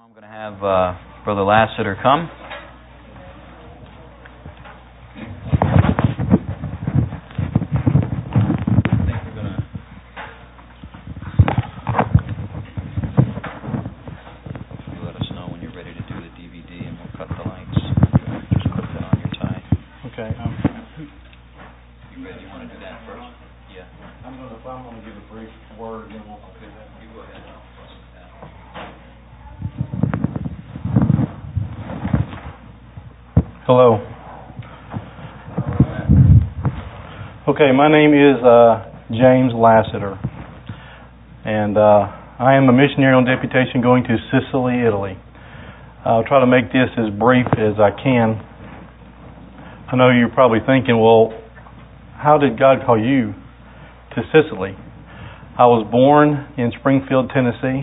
I'm going to have Brother Lassiter come. Let us know when you're ready to do the DVD and we'll cut the lights. Just clip it on your tie. Okay. You ready? You want to do that first? Yeah. I'm going to give a brief word and then we'll do that. You go ahead. Hello. Okay, my name is James Lassiter, and I am a missionary on deputation going to Sicily, Italy. I'll try to make this as brief as I can. I know you're probably thinking, well, how did God call you to Sicily? I was born in Springfield, Tennessee.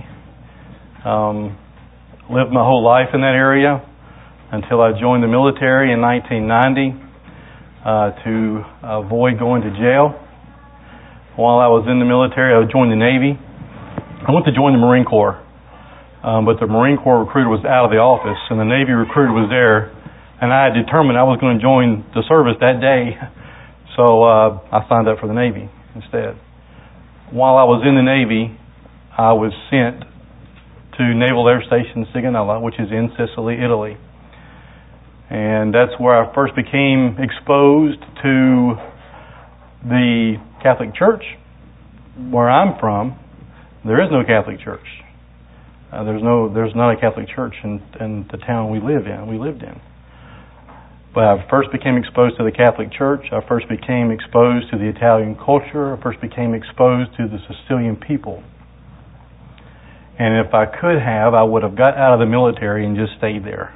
Lived my whole life in that area until I joined the military in 1990 to avoid going to jail. While I was in the military, I joined the Navy. I went to join the Marine Corps, but the Marine Corps recruiter was out of the office, and the Navy recruiter was there, and I had determined I was going to join the service that day, so I signed up for the Navy instead. While I was in the Navy, I was sent to Naval Air Station Sigonella, which is in Sicily, Italy. And that's where I first became exposed to the Catholic Church. Where I'm from, there is no Catholic church. There's not a Catholic church in the town we lived in. But I first became exposed to the Catholic Church. I first became exposed to the Italian culture. I first became exposed to the Sicilian people. And if I could have, I would have got out of the military and just stayed there.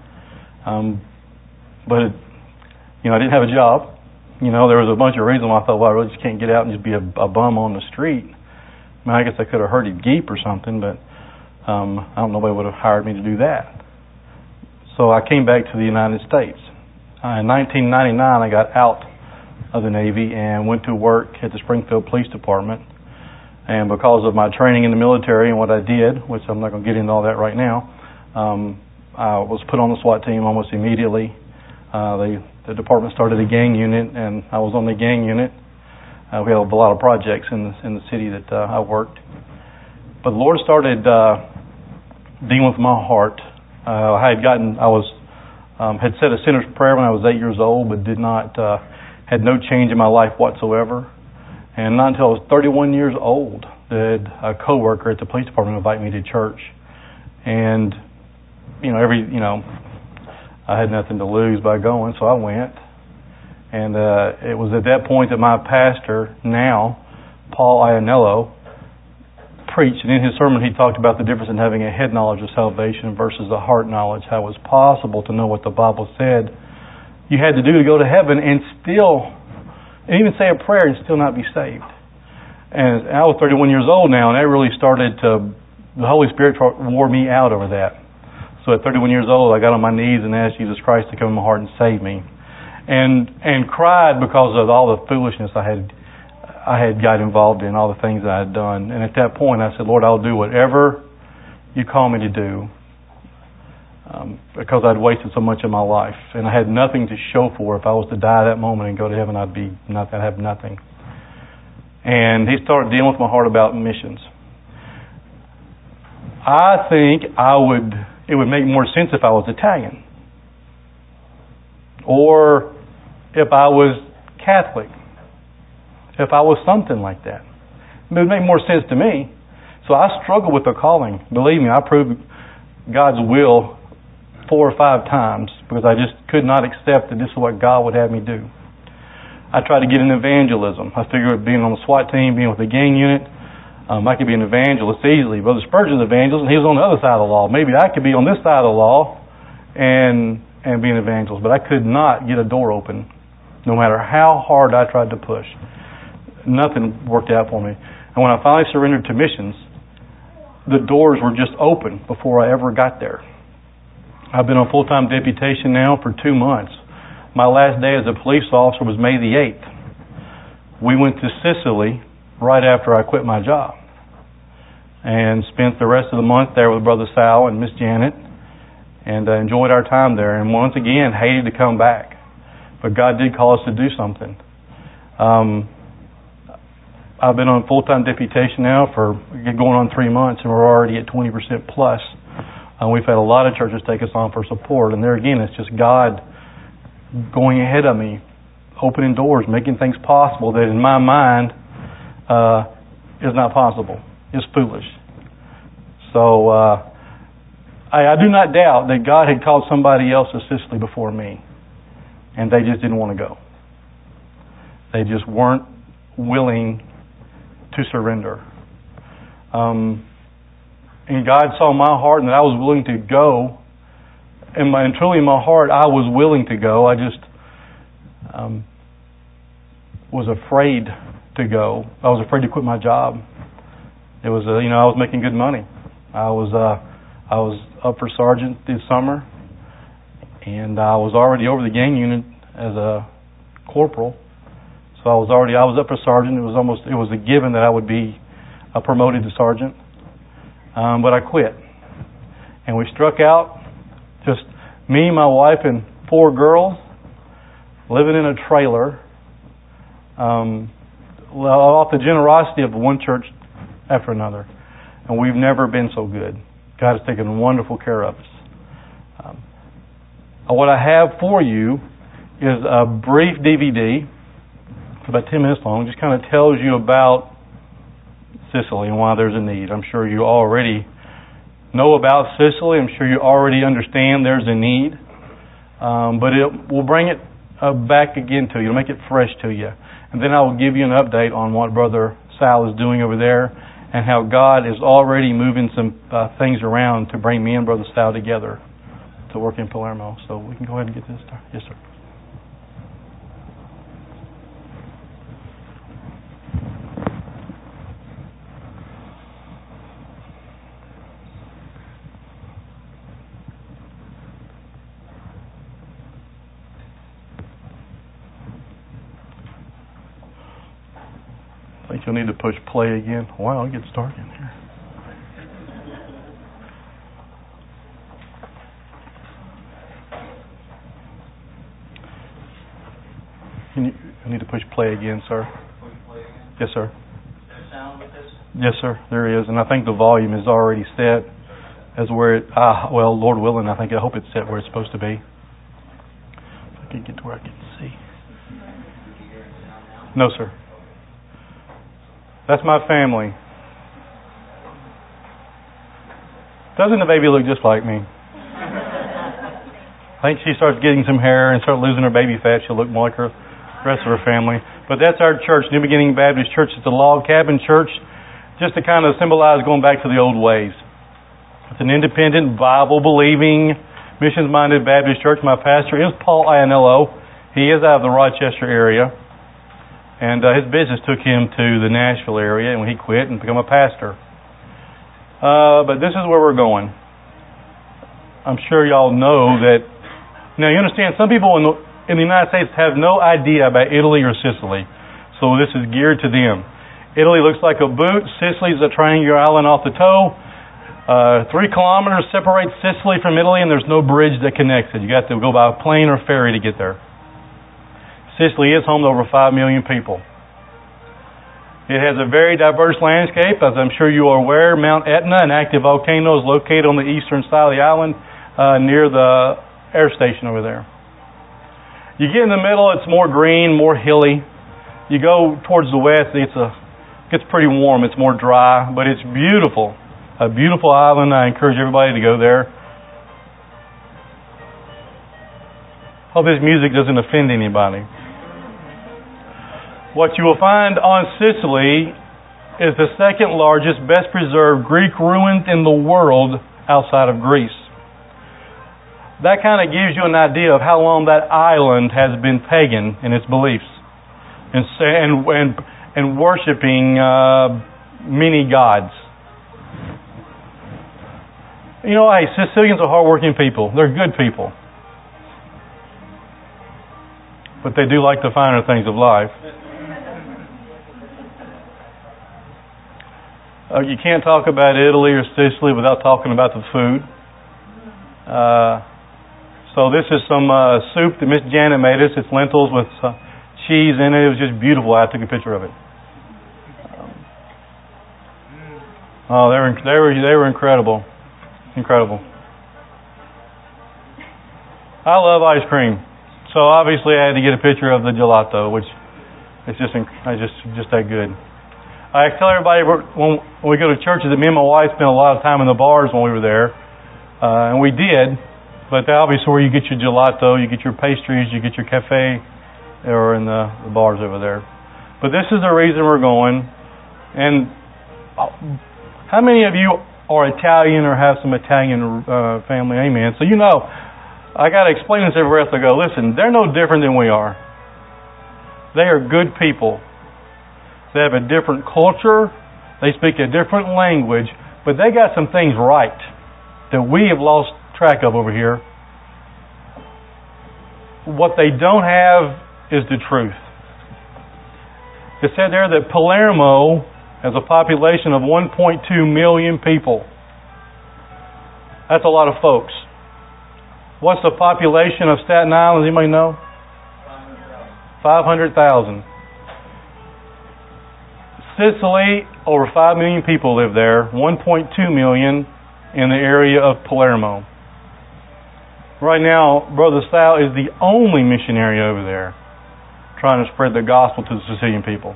But I didn't have a job. There was a bunch of reasons why I thought, well, I really just can't get out and just be a bum on the street. I guess I could have herded geep or something, but I don't know if nobody would have hired me to do that. So I came back to the United States. In 1999, I got out of the Navy and went to work at the Springfield Police Department. And because of my training in the military and what I did, which I'm not going to get into all that right now, I was put on the SWAT team almost immediately. The department started a gang unit, and I was on the gang unit. We had a lot of projects in the city that I worked. But the Lord started dealing with my heart. I had said a sinner's prayer when I was 8 years old, but had no change in my life whatsoever. And not until I was 31 years old did a coworker at the police department invite me to church. And I had nothing to lose by going, so I went. And it was at that point that my pastor, now, Paul Ianello, preached. And in his sermon, he talked about the difference in having a head knowledge of salvation versus a heart knowledge, how it was possible to know what the Bible said you had to do to go to heaven and even say a prayer and still not be saved. And I was 31 years old now, and that really the Holy Spirit wore me out over that. So at 31 years old, I got on my knees and asked Jesus Christ to come in my heart and save me. And cried because of all the foolishness I had got involved in, all the things that I had done. And at that point, I said, Lord, I'll do whatever you call me to do, because I'd wasted so much of my life. And I had nothing to show for it. If I was to die that moment and go to heaven, I'd have nothing. And he started dealing with my heart about missions. I think it would make more sense if I was Italian, or if I was Catholic, if I was something like that. It would make more sense to me. So I struggled with the calling. Believe me, I proved God's will 4 or 5 times because I just could not accept that this is what God would have me do. I tried to get in evangelism. I figured being on the SWAT team, being with the gang unit, I could be an evangelist easily. Brother Spurgeon's an evangelist, and he was on the other side of the law. Maybe I could be on this side of the law and be an evangelist. But I could not get a door open, no matter how hard I tried to push. Nothing worked out for me. And when I finally surrendered to missions, the doors were just open before I ever got there. I've been on full-time deputation now for 2 months. My last day as a police officer was May the 8th. We went to Sicily right after I quit my job. and spent the rest of the month there with Brother Sal and Miss Janet, and enjoyed our time there. And once again, hated to come back, but God did call us to do something. I've been on full-time deputation now for going on 3 months, and we're already at 20% plus. We've had a lot of churches take us on for support, and there again, it's just God going ahead of me, opening doors, making things possible that in my mind is not possible. It's foolish. So I do not doubt that God had called somebody else to Sicily before me, and they just didn't want to go. They just weren't willing to surrender. And God saw my heart and that I was willing to go. And truly in my heart, I was willing to go. I just was afraid to go. I was afraid to quit my job. It was, I was making good money. I was up for sergeant this summer, and I was already over the gang unit as a corporal. So I was up for sergeant. It was a given that I would be promoted to sergeant. But I quit. And we struck out, just me, my wife, and 4 girls, living in a trailer, off the generosity of one church after another. And we've never been so good. God has taken wonderful care of us. What I have for you is a brief DVD. It's about 10 minutes long. It just kind of tells you about Sicily and why there's a need. I'm sure you already know about Sicily. I'm sure you already understand there's a need. But it will bring it back again to you. It'll make it fresh to you. And then I will give you an update on what Brother Sal is doing over there and how God is already moving some things around to bring me and Brother Sal together to work in Palermo. So we can go ahead and get this started. Yes, sir. I think you'll need to push play again. Wow, I'll get started in here. You need to push play again, sir. Push play again? Yes, sir. Is there sound with this? Yes, sir, there is. And I think the volume is already set as where it, Lord willing, I hope it's set where it's supposed to be. If I can get to where I can see. No, sir. That's my family. Doesn't the baby look just like me? I think she starts getting some hair and start losing her baby fat, she'll look more like the rest of her family. But that's our church, New Beginning Baptist Church. It's a log cabin church, just to kind of symbolize going back to the old ways. It's an independent, Bible-believing, missions-minded Baptist church. My pastor is Paul Iannello. He is out of the Rochester area. And his business took him to the Nashville area, and he quit and became a pastor. But this is where we're going. I'm sure y'all know that. Now, you understand, some people in the United States have no idea about Italy or Sicily. So this is geared to them. Italy looks like a boot. Sicily is a triangular island off the toe. 3 kilometers separates Sicily from Italy, and there's no bridge that connects it. You got to go by plane or ferry to get there. Sicily is home to over 5 million people. It has a very diverse landscape. As I'm sure you are aware, Mount Etna, an active volcano, is located on the eastern side of the island near the air station over there. You get in the middle, it's more green, more hilly. You go towards the west, it gets pretty warm. It's more dry, but it's beautiful. A beautiful island. I encourage everybody to go there. Hope this music doesn't offend anybody. What you will find on Sicily is the second largest, best preserved Greek ruin in the world outside of Greece. That kind of gives you an idea of how long that island has been pagan in its beliefs and worshiping many gods. You know, hey, Sicilians are hardworking people. They're good people. But they do like the finer things of life. You can't talk about Italy or Sicily without talking about the food. So this is some soup that Miss Janet made us. It's lentils with cheese in it. It was just beautiful. I took a picture of it. Oh, they were incredible, incredible. I love ice cream, so obviously I had to get a picture of the gelato, which is just that good. I tell everybody when we go to churches that me and my wife spent a lot of time in the bars when we were there, and we did. But obviously, where you get your gelato, you get your pastries, you get your cafe, or in the bars over there. But this is the reason we're going. And how many of you are Italian or have some Italian family? Amen. So you know, I got to explain this everywhere else I go. Listen, they're no different than we are. They are good people. They have a different culture. They speak a different language. But they got some things right that we have lost track of over here. What they don't have is the truth. It said there that Palermo has a population of 1.2 million people. That's a lot of folks. What's the population of Staten Island? Does anybody know? 500,000. Sicily, over 5 million people live there. 1.2 million in the area of Palermo. Right now, Brother Sal is the only missionary over there trying to spread the gospel to the Sicilian people.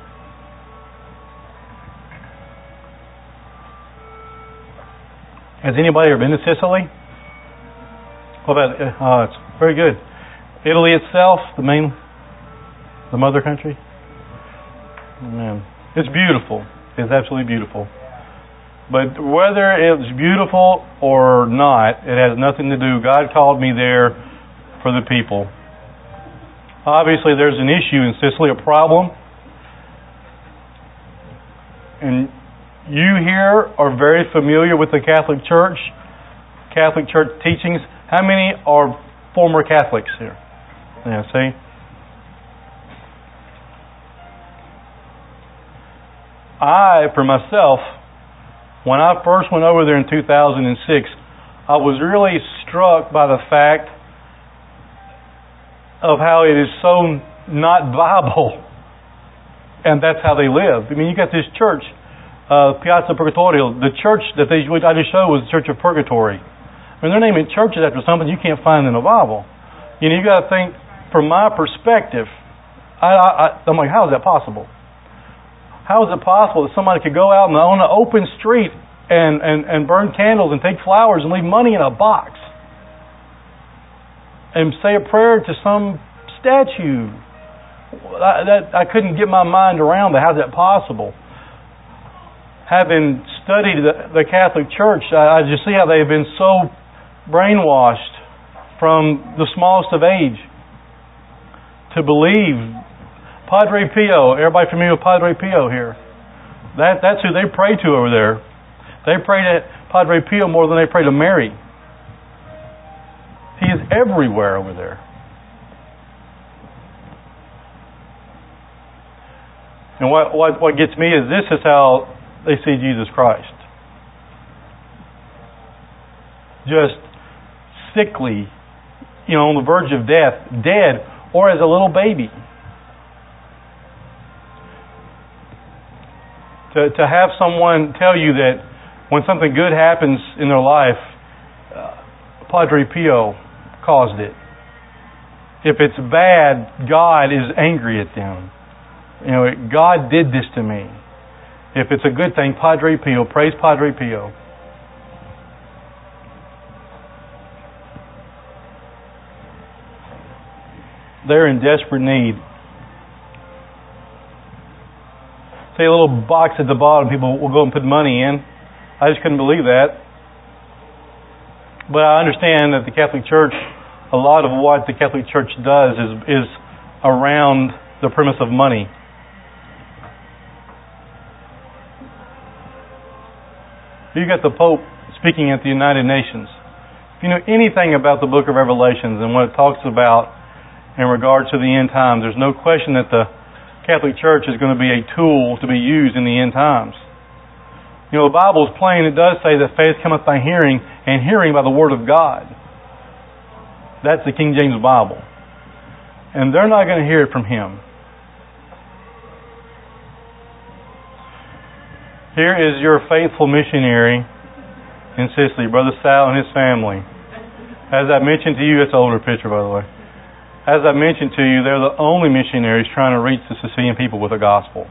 Has anybody ever been to Sicily? What about it's very good. Italy itself, the mother country? Man, it's beautiful. It's absolutely beautiful. But whether it's beautiful or not, it has nothing to do. God called me there for the people. Obviously, there's an issue in Sicily, a problem. And you here are very familiar with the Catholic Church teachings. How many are former Catholics here? Yeah, see? I, for myself, when I first went over there in 2006, I was really struck by the fact of how it is so not Bible. And that's how they live. I mean, you got this church, Piazza Purgatorio. The church that I just showed was the Church of Purgatory. I mean, they're naming churches after something you can't find in the Bible. You know, you got to think, from my perspective, I'm like, how is that possible? How is it possible that somebody could go out on an open street and burn candles and take flowers and leave money in a box and say a prayer to some statue? I couldn't get my mind around that. How is that possible? Having studied the Catholic Church, I just see how they've been so brainwashed from the smallest of age to believe. Padre Pio, everybody familiar with Padre Pio here? That's who they pray to over there. They pray to Padre Pio more than they pray to Mary. He is everywhere over there. And what gets me is this is how they see Jesus Christ. Just sickly, on the verge of death, dead, or as a little baby. To have someone tell you that when something good happens in their life, Padre Pio caused it. If it's bad, God is angry at them. God did this to me. If it's a good thing, Padre Pio, praise Padre Pio. They're in desperate need. See a little box at the bottom, people will go and put money in. I just couldn't believe that. But I understand that the Catholic Church, a lot of what the Catholic Church does is around the premise of money. You got the Pope speaking at the United Nations. If you know anything about the book of Revelations and what it talks about in regard to the end times, there's no question that the Catholic Church is going to be a tool to be used in the end times. You know, the Bible is plain. It does say that faith cometh by hearing, and hearing by the Word of God. That's the King James Bible. And they're not going to hear it from him. Here is your faithful missionary in Sicily, Brother Sal and his family. As I mentioned to you, it's an older picture, by the way. As I mentioned to you, they're the only missionaries trying to reach the Sicilian people with the gospel.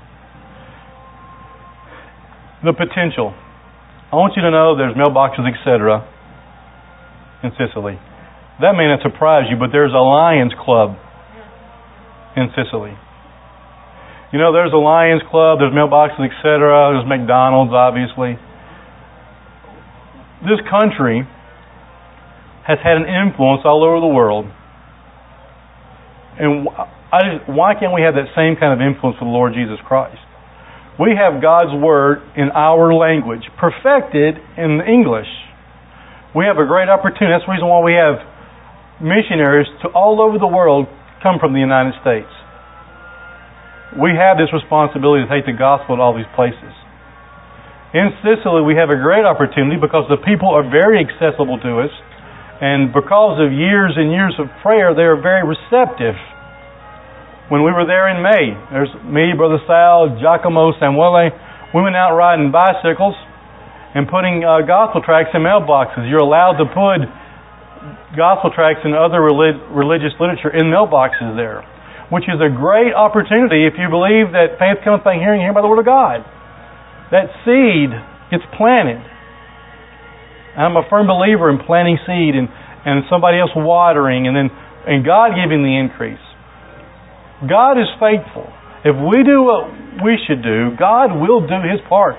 The potential. I want you to know there's mailboxes, etc. in Sicily. That may not surprise you, but there's a Lions Club in Sicily. You know, there's a Lions Club, there's mailboxes, etc. There's McDonald's, obviously. This country has had an influence all over the world. And why can't we have that same kind of influence with the Lord Jesus Christ? We have God's Word in our language, perfected in English. We have a great opportunity. That's the reason why we have missionaries to all over the world come from the United States. We have this responsibility to take the gospel to all these places. In Sicily, we have a great opportunity because the people are very accessible to us, and because of years and years of prayer, they are very receptive. When we were there in May, there's me, Brother Sal, Giacomo, Samuele. We went out riding bicycles and putting gospel tracts in mailboxes. You're allowed to put gospel tracts and other religious literature in mailboxes there, which is a great opportunity if you believe that faith comes by hearing, hearing by the Word of God. That seed gets planted. I'm a firm believer in planting seed and somebody else watering and God giving the increase. God is faithful. If we do what we should do, God will do His part.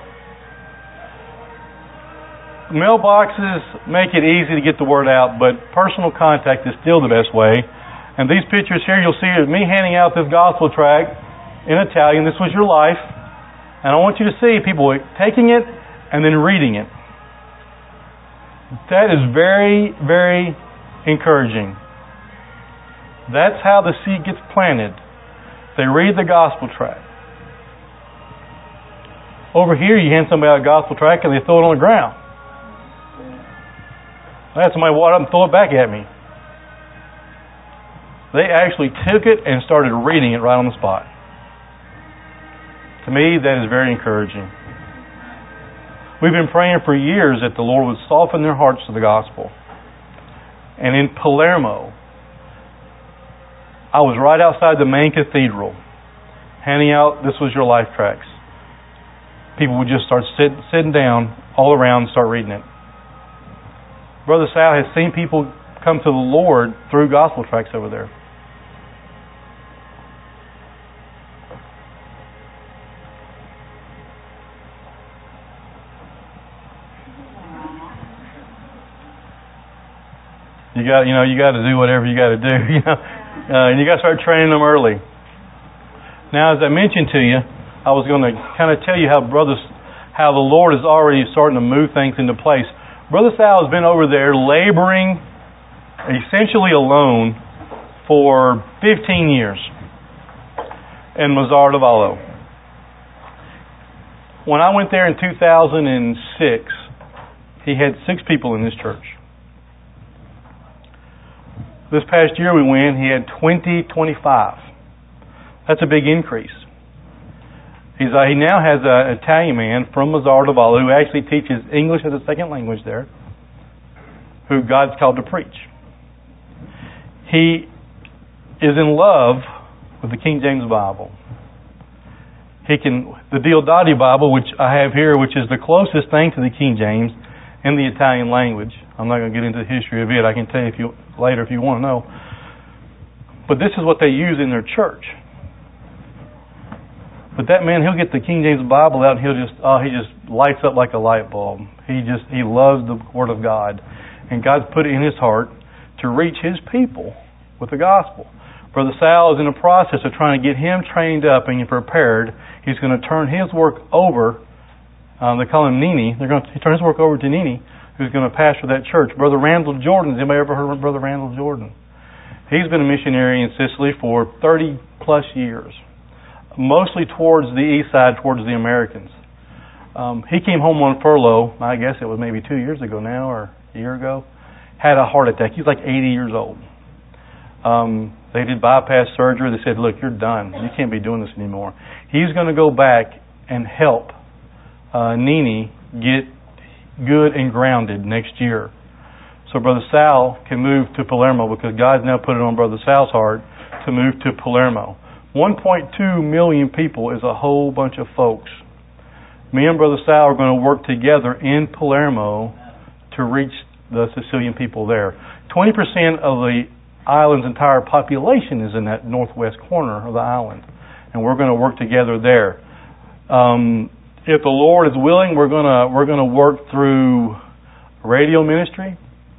Mailboxes make it easy to get the word out, but personal contact is still the best way. And these pictures here, you'll see me handing out this gospel tract in Italian. This was your life. And I want you to see people taking it and then reading it. That is very, very encouraging. That's how the seed gets planted. They read the gospel tract. Over here, you hand somebody a gospel tract and they throw it on the ground. I had somebody walk up and throw it back at me. They actually took it and started reading it right on the spot. To me, that is very encouraging. We've been praying for years that the Lord would soften their hearts to the gospel. And in Palermo, I was right outside the main cathedral, handing out This Was Your Life tracts. People would just start sitting down all around and start reading it. Brother Sal has seen people come to the Lord through gospel tracts over there. You got to do whatever you got to do, and you got to start training them early. Now, as I mentioned to you, I was going to kind of tell you how the Lord is already starting to move things into place. Brother Sal has been over there laboring essentially alone for 15 years in Mazzara del Vallo. When I went there in 2006, he had 6 people in his church. This past year we went, he had 25. That's a big increase. He now has an Italian man from Mazzara del Vallo who actually teaches English as a second language there, who God's called to preach. He is in love with the King James Bible. The Diodati Bible, which I have here, which is the closest thing to the King James in the Italian language. I'm not going to get into the history of it. I can tell you later if you want to know. But this is what they use in their church. But that man, he'll get the King James Bible out and he just lights up like a light bulb. He loves the Word of God. And God's put it in his heart to reach his people with the gospel. Brother Sal is in the process of trying to get him trained up and prepared. He's going to turn his work over. They call him Nini. He turn his work over to Nini, who's going to pastor that church. Brother Randall Jordan. Has anybody ever heard of Brother Randall Jordan? He's been a missionary in Sicily for 30 plus years. Mostly towards the east side, towards the Americans. He came home on furlough, I guess it was maybe 2 years ago now, or a year ago. Had a heart attack. He's like 80 years old. They did bypass surgery. They said, look, you're done. You can't be doing this anymore. He's going to go back and help Nene get good and grounded next year. So Brother Sal can move to Palermo because God's now put it on Brother Sal's heart to move to Palermo. 1.2 million people is a whole bunch of folks. Me and Brother Sal are going to work together in Palermo to reach the Sicilian people there. 20% of the island's entire population is in that northwest corner of the island, and we're going to work together there. If the Lord is willing, we're going to work through radio ministry,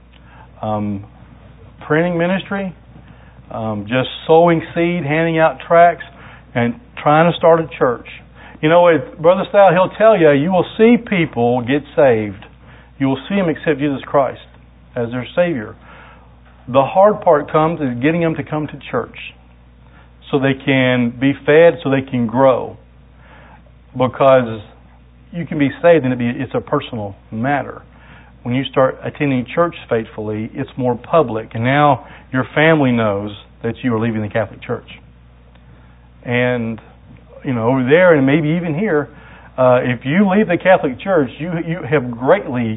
printing ministry, just sowing seed, handing out tracts, and trying to start a church. You know, Brother Sal, he'll tell you, you will see people get saved. You will see them accept Jesus Christ as their Savior. The hard part comes is getting them to come to church so they can be fed, so they can grow. Because you can be saved and it's a personal matter. When you start attending church faithfully, it's more public. And now your family knows that you are leaving the Catholic Church. And, you know, over there and maybe even here, if you leave the Catholic Church, you have greatly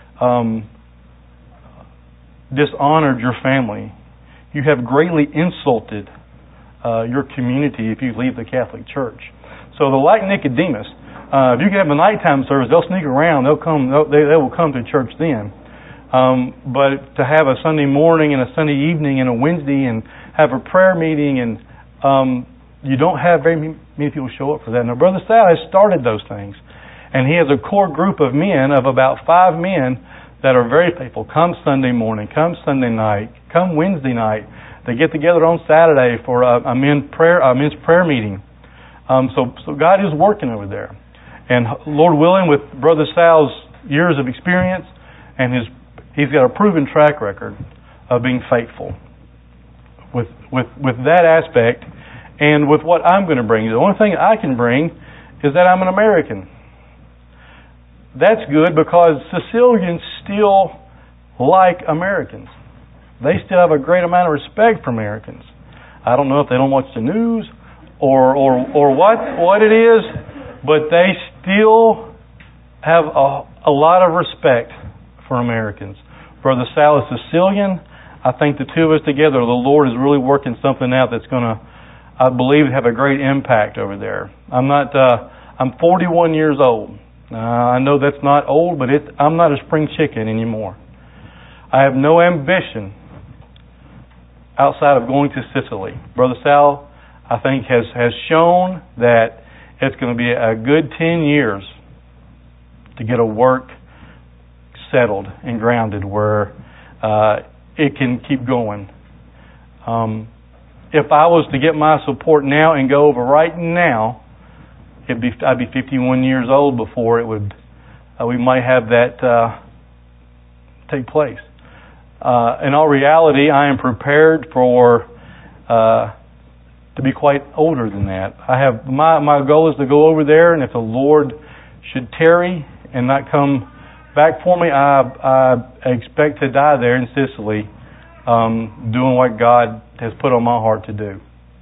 dishonored your family. You have greatly insulted your community if you leave the Catholic Church. So they're like Nicodemus. If you can have a nighttime service, they'll sneak around. They will come to church then. But to have a Sunday morning and a Sunday evening and a Wednesday and have a prayer meeting and you don't have very many people show up for that. Now, Brother Sal has started those things. And he has a core group of men, of about 5 men, that are very faithful. Come Sunday morning, come Sunday night, come Wednesday night. They get together on Saturday for a men's prayer meeting. So God is working over there. And Lord willing, with Brother Sal's years of experience, and he's got a proven track record of being faithful. With that aspect, and with what I'm going to bring. The only thing I can bring is that I'm an American. That's good because Sicilians still like Americans. They still have a great amount of respect for Americans. I don't know if they don't watch the news or what it is, but they still have a lot of respect for Americans. Brother Sal is Sicilian. I think the two of us together, the Lord is really working something out that's going to, I believe, have a great impact over there. I'm 41 years old. I know that's not old, but I'm not a spring chicken anymore. I have no ambition outside of going to Sicily. Brother Sal, I think, has shown that it's going to be a good 10 years to get a work settled and grounded where it can keep going. If I was to get my support now and go over right now, I'd be 51 years old before it would. We might have that take place. In all reality, I am prepared for to be quite older than that. I have my goal is to go over there, and if the Lord should tarry and not come back for me, I expect to die there in Sicily, doing what God has put on my heart to do.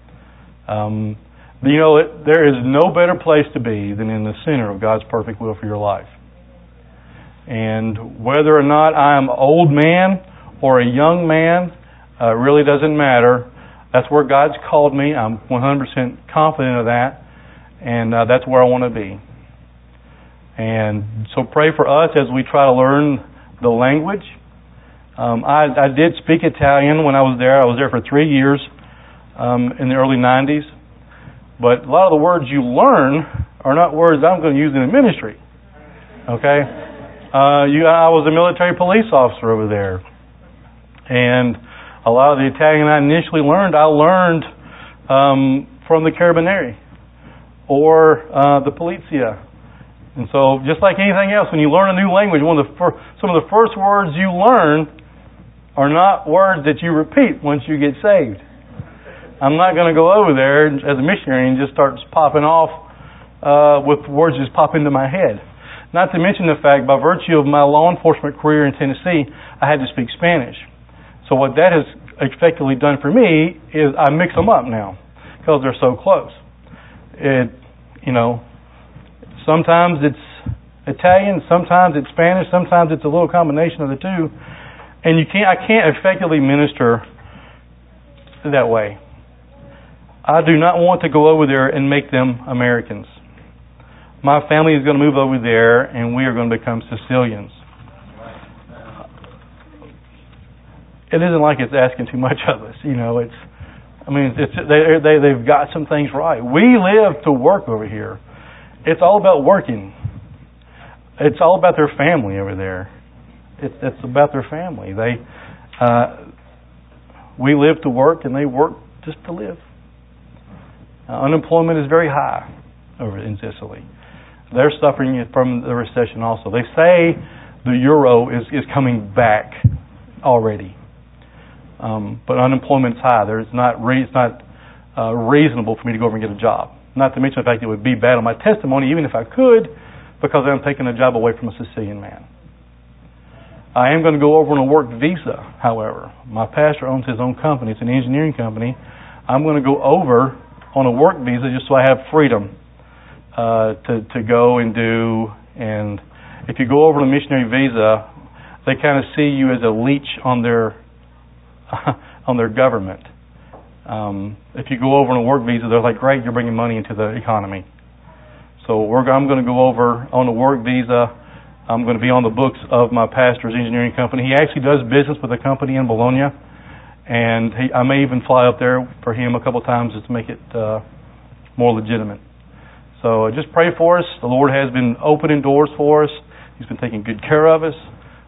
You know, there is no better place to be than in the center of God's perfect will for your life. And whether or not I am an old man or a young man, really doesn't matter. That's where God's called me. I'm 100% confident of that. And that's where I want to be. And so pray for us as we try to learn the language. I did speak Italian when I was there. I was there for 3 years in the early 90s. But a lot of the words you learn are not words I'm going to use in the ministry. Okay? I was a military police officer over there. And a lot of the Italian I initially learned, I learned from the Carabinieri or the Polizia. And so, just like anything else, when you learn a new language, some of the first words you learn are not words that you repeat once you get saved. I'm not going to go over there as a missionary and just start popping off with words that just pop into my head. Not to mention the fact, by virtue of my law enforcement career in Tennessee, I had to speak Spanish. So what that has effectively done for me is I mix them up now because they're so close. Sometimes it's Italian, sometimes it's Spanish, sometimes it's a little combination of the two, and I can't effectively minister that way. I do not want to go over there and make them Americans. My family is going to move over there, and we are going to become Sicilians. It isn't like it's asking too much of us, they've got some things right. We live to work over here. It's all about working. It's all about their family over there. It's about their family. We live to work, and they work just to live. Unemployment is very high over in Sicily. They're suffering from the recession also. They say the euro is coming back already, but unemployment's high. It's not reasonable for me to go over and get a job. Not to mention the fact it would be bad on my testimony, even if I could, because I'm taking a job away from a Sicilian man. I am going to go over on a work visa, however. My pastor owns his own company. It's an engineering company. I'm going to go over on a work visa just so I have freedom to go and do. And if you go over on a missionary visa, they kind of see you as a leech on their government. If you go over on a work visa, they're like, great, you're bringing money into the economy. So I'm going to go over on a work visa. I'm going to be on the books of my pastor's engineering company. He actually does business with a company in Bologna, and I may even fly up there for him a couple of times just to make it more legitimate. So just pray for us. The Lord has been opening doors for us. He's been taking good care of us.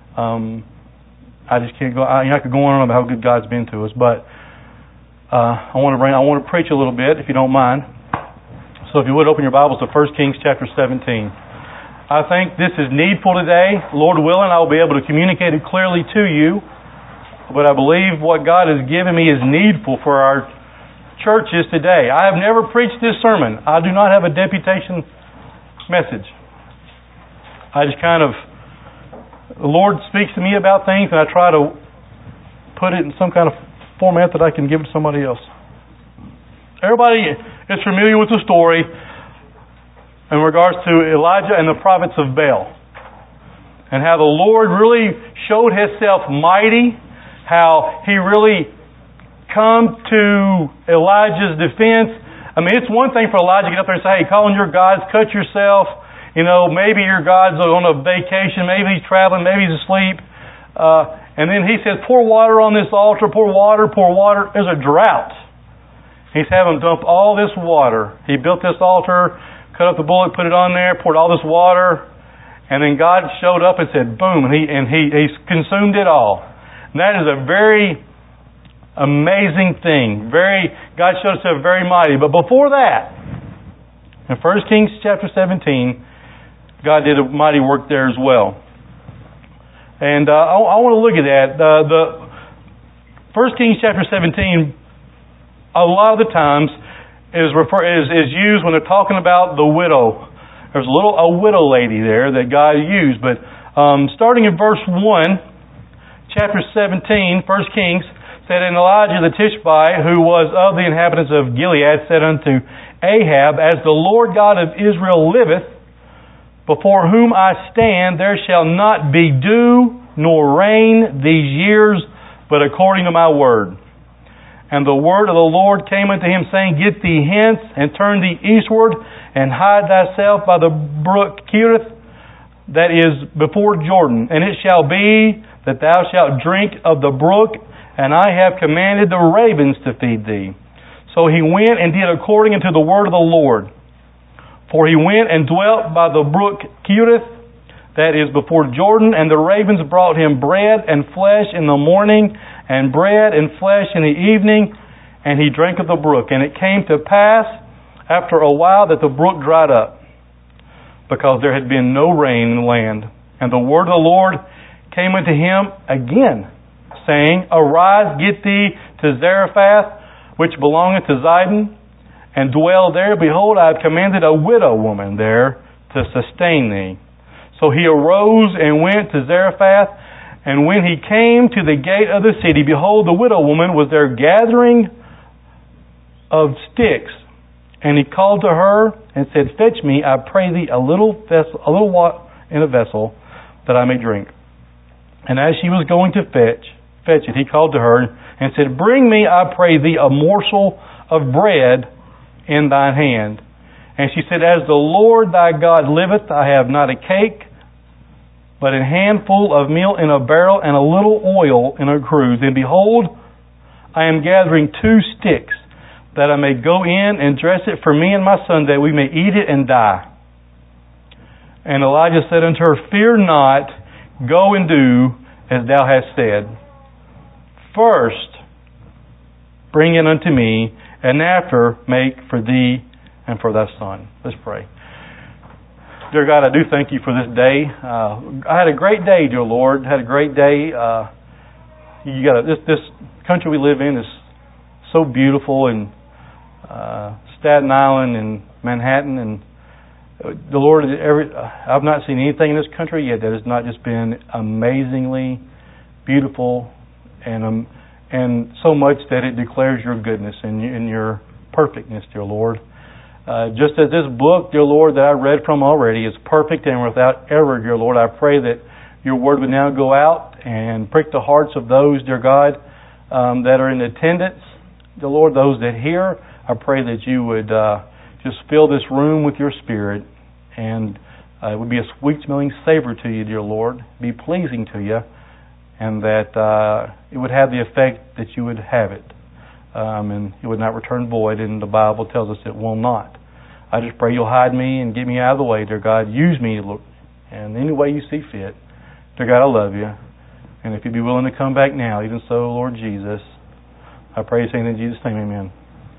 I just can't go. I could go on about how good God's been to us, but I want to preach a little bit, if you don't mind. So if you would, open your Bibles to 1 Kings chapter 17. I think this is needful today. Lord willing, I will be able to communicate it clearly to you. But I believe what God has given me is needful for our churches today. I have never preached this sermon. I do not have a deputation message. I just the Lord speaks to me about things, and I try to put it in some kind of format that I can give to somebody else. Everybody is familiar with the story in regards to Elijah and the prophets of Baal, and how the Lord really showed Himself mighty, how He really come to Elijah's defense. I mean, it's one thing for Elijah to get up there and say, hey, call on your gods, cut yourself. Maybe your God's on a vacation, maybe he's traveling, maybe he's asleep. And then he says, pour water on this altar, pour water. There's a drought. He's having them dump all this water. He built this altar, cut up the bullock, put it on there, poured all this water, and then God showed up and said, boom, and he consumed it all. And that is a very amazing thing. God showed Himself very mighty. But before that, in 1 Kings chapter 17, God did a mighty work there as well. And I want to look at that. The 1 Kings chapter 17, a lot of the times, is used when they're talking about the widow. There's a widow lady there that God used. But starting in verse 1, chapter 17, 1 Kings, said, and Elijah the Tishbite, who was of the inhabitants of Gilead, said unto Ahab, as the Lord God of Israel liveth, before whom I stand, there shall not be dew nor rain these years, but according to my word. And the word of the Lord came unto him, saying, get thee hence, and turn thee eastward, and hide thyself by the brook Cherith, that is before Jordan. And it shall be that thou shalt drink of the brook, and I have commanded the ravens to feed thee. So he went and did according unto the word of the Lord. For he went and dwelt by the brook Cherith, that is before Jordan, and the ravens brought him bread and flesh in the morning, and bread and flesh in the evening, and he drank of the brook. And it came to pass after a while that the brook dried up, because there had been no rain in the land. And the word of the Lord came unto him again, saying, arise, get thee to Zarephath, which belongeth to Zidon, and dwell there. Behold, I have commanded a widow woman there to sustain thee. So he arose and went to Zarephath. And when he came to the gate of the city, behold, the widow woman was there gathering of sticks. And he called to her and said, Fetch me, I pray thee, a little water in a vessel, that I may drink. And as she was going to fetch it, he called to her and said, Bring me, I pray thee, a morsel of bread in thine hand. And she said, As the Lord thy God liveth, I have not a cake, but a handful of meal in a barrel, and a little oil in a cruse. And behold, I am gathering 2 sticks, that I may go in and dress it for me and my son, that we may eat it and die. And Elijah said unto her, Fear not, go and do as thou hast said. First, bring it unto me, and after make for thee and for thy son. Let's pray. Dear God, I do thank you for this day. I had a great day, dear Lord. Had a great day. This country we live in is so beautiful, and Staten Island and Manhattan, and the Lord. I've not seen anything in this country yet that has not just been amazingly beautiful, and so much that it declares your goodness and your perfectness, dear Lord. Just as this book, dear Lord, that I read from already is perfect and without error, dear Lord, I pray that your word would now go out and prick the hearts of those, dear God, that are in attendance. Dear Lord, those that hear, I pray that you would just fill this room with your Spirit, and it would be a sweet-smelling savor to you, dear Lord, be pleasing to you, and that it would have the effect that you would have it. And it would not return void, and the Bible tells us it will not. I just pray you'll hide me and get me out of the way, dear God. Use me in any way you see fit. Dear God, I love you. And if you'd be willing to come back now, even so, Lord Jesus, I pray saying in Jesus' name, amen.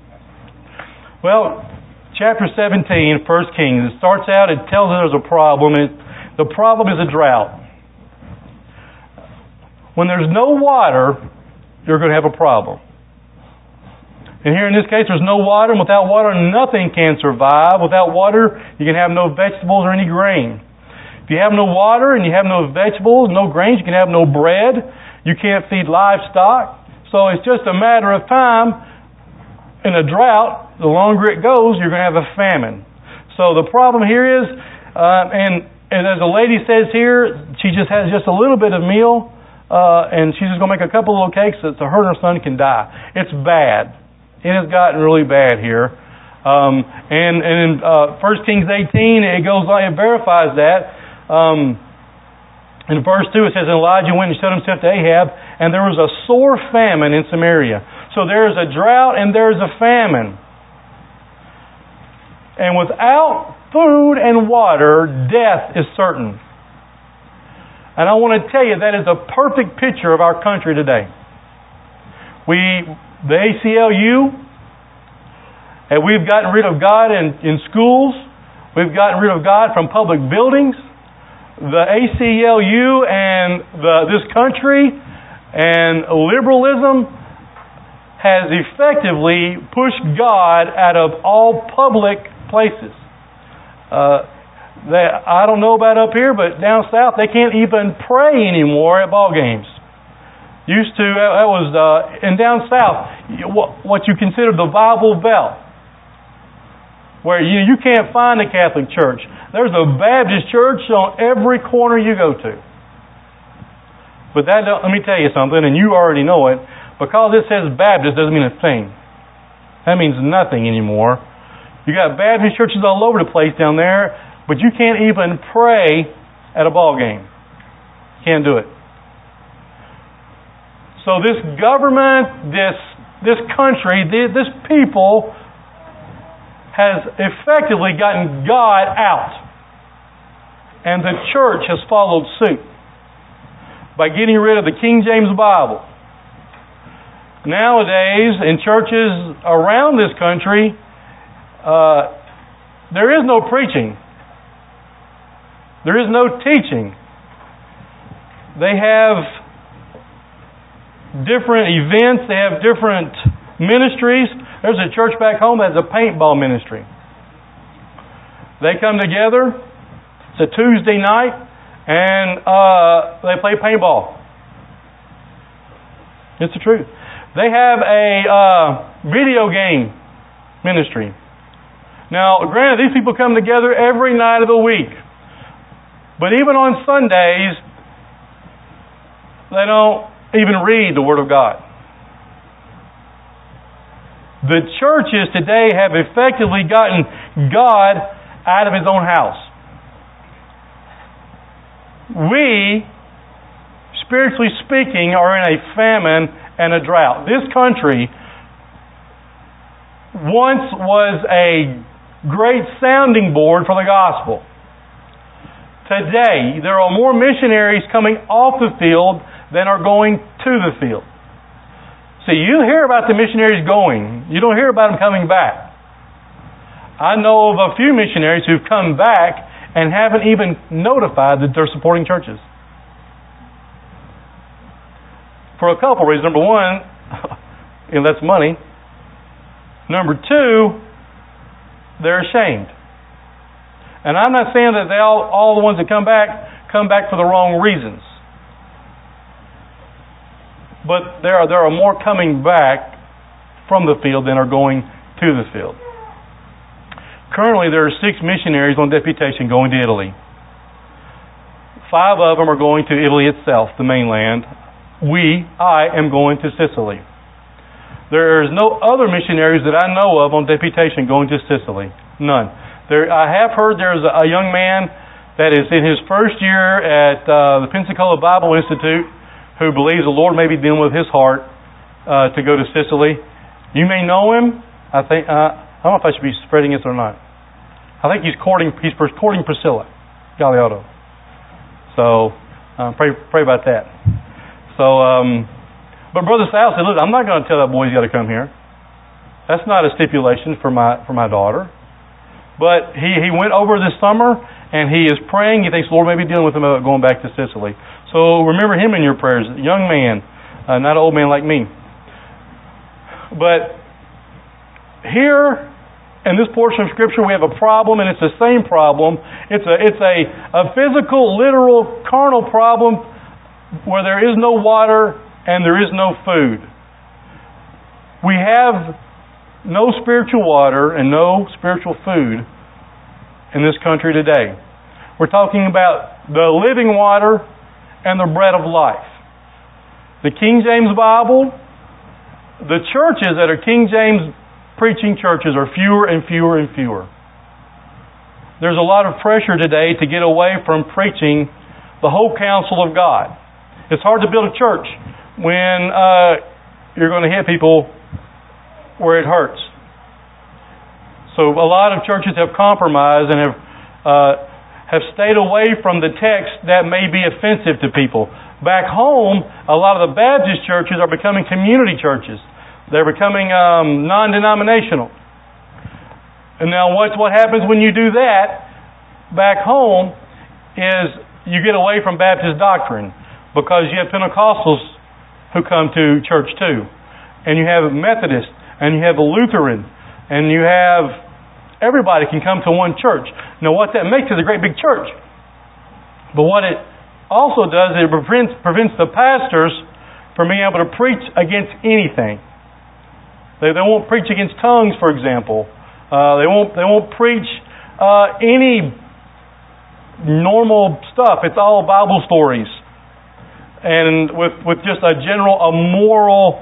Well, chapter 17, 1 Kings, it starts out, it tells us there's a problem. The problem is a drought. When there's no water, you're going to have a problem. And here in this case, there's no water, and without water, nothing can survive. Without water, you can have no vegetables or any grain. If you have no water and you have no vegetables, no grains, you can have no bread. You can't feed livestock. So it's just a matter of time. In a drought, the longer it goes, you're going to have a famine. So the problem here is, and as the lady says here, she just has just a little bit of meal, and she's just going to make a couple of little cakes so her and her son can die. It's bad. It has gotten really bad here. And in 1 Kings 18, it goes on, it verifies that. In verse 2, it says, And Elijah went and showed himself to Ahab, and there was a sore famine in Samaria. So there is a drought and there is a famine. And without food and water, death is certain. And I want to tell you, that is a perfect picture of our country today. The ACLU, and we've gotten rid of God in schools. We've gotten rid of God from public buildings. The ACLU and this country and liberalism has effectively pushed God out of all public places. I don't know about up here, but down south they can't even pray anymore at ball games. Used to, that was, and down south, what you consider the Bible Belt, where you can't find a Catholic church. There's a Baptist church on every corner you go to. But let me tell you something, and you already know it, because it says Baptist doesn't mean a thing. That means nothing anymore. You got Baptist churches all over the place down there, but you can't even pray at a ball game. Can't do it. So this government, this country, this people has effectively gotten God out. And the church has followed suit by getting rid of the King James Bible. Nowadays, in churches around this country, there is no preaching. There is no teaching. They have different events. They have different ministries. There's a church back home that has a paintball ministry. They come together. It's a Tuesday night. and they play paintball. It's the truth. They have a video game ministry. Now, granted, these people come together every night of the week. But even on Sundays, they don't even read the Word of God. The churches today have effectively gotten God out of His own house. We, spiritually speaking, are in a famine and a drought. This country once was a great sounding board for the gospel. Today, there are more missionaries coming off the field than are going to the field. See, you hear about the missionaries going. You don't hear about them coming back. I know of a few missionaries who've come back and haven't even notified that they're supporting churches. For a couple reasons. Number one, that's money. Number two, they're ashamed. And I'm not saying that all the ones that come back for the wrong reasons. But there are more coming back from the field than are going to the field. Currently, there are 6 missionaries on deputation going to Italy. 5 of them are going to Italy itself, the mainland. I am going to Sicily. There is no other missionaries that I know of on deputation going to Sicily. None. I have heard there's a young man that is in his first year at the Pensacola Bible Institute who believes the Lord may be dealing with his heart to go to Sicily. You may know him. I don't know if I should be spreading this or not. I think he's courting Priscilla Galeotto. So pray about that. So, but Brother Sal said, "Look, I'm not going to tell that boy he's got to come here. That's not a stipulation for my daughter." But he went over this summer and he is praying. He thinks the Lord may be dealing with him about going back to Sicily. So remember him in your prayers, a young man, not an old man like me. But here in this portion of Scripture, we have a problem, and it's the same problem. It's a physical, literal, carnal problem where there is no water and there is no food. We have no spiritual water and no spiritual food in this country today. We're talking about the living water and the bread of life. The King James Bible, the churches that are King James preaching churches are fewer and fewer and fewer. There's a lot of pressure today to get away from preaching the whole counsel of God. It's hard to build a church when you're going to hit people where it hurts. So a lot of churches have compromised and have stayed away from the text that may be offensive to people. Back home, a lot of the Baptist churches are becoming community churches. They're becoming non-denominational. And now what happens when you do that back home is you get away from Baptist doctrine because you have Pentecostals who come to church too. And you have Methodists and you have a Lutheran and you have everybody can come to one church. Now what that makes is a great big church. But what it also does is it prevents the pastors from being able to preach against anything. They won't preach against tongues, for example. They won't preach any normal stuff. It's all Bible stories. And with just a moral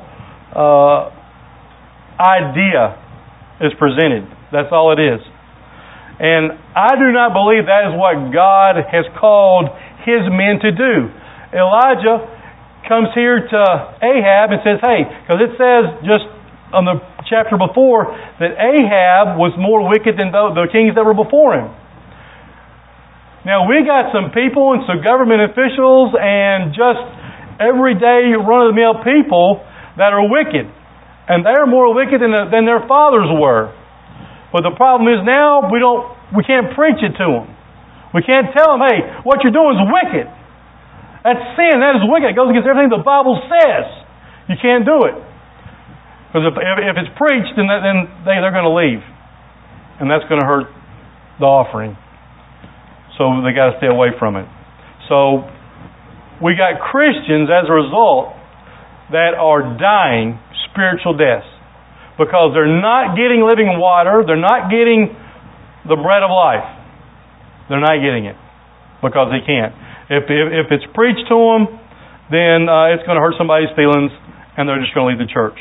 idea is presented. That's all it is. And I do not believe that is what God has called His men to do. Elijah comes here to Ahab and says, hey, because it says just on the chapter before that Ahab was more wicked than the kings that were before him. Now we got some people and some government officials and just everyday run-of-the-mill people that are wicked. And they're more wicked than their fathers were. But the problem is now we can't preach it to them. We can't tell them, hey, what you're doing is wicked. That's sin. That is wicked. It goes against everything the Bible says. You can't do it. Because if it's preached, then they're going to leave. And that's going to hurt the offering. So they got to stay away from it. So we got Christians as a result that are dying spiritual deaths because they're not getting living water, they're not getting the bread of life. They're not getting it because they can't. If it's preached to them, then it's going to hurt somebody's feelings and they're just going to leave the church.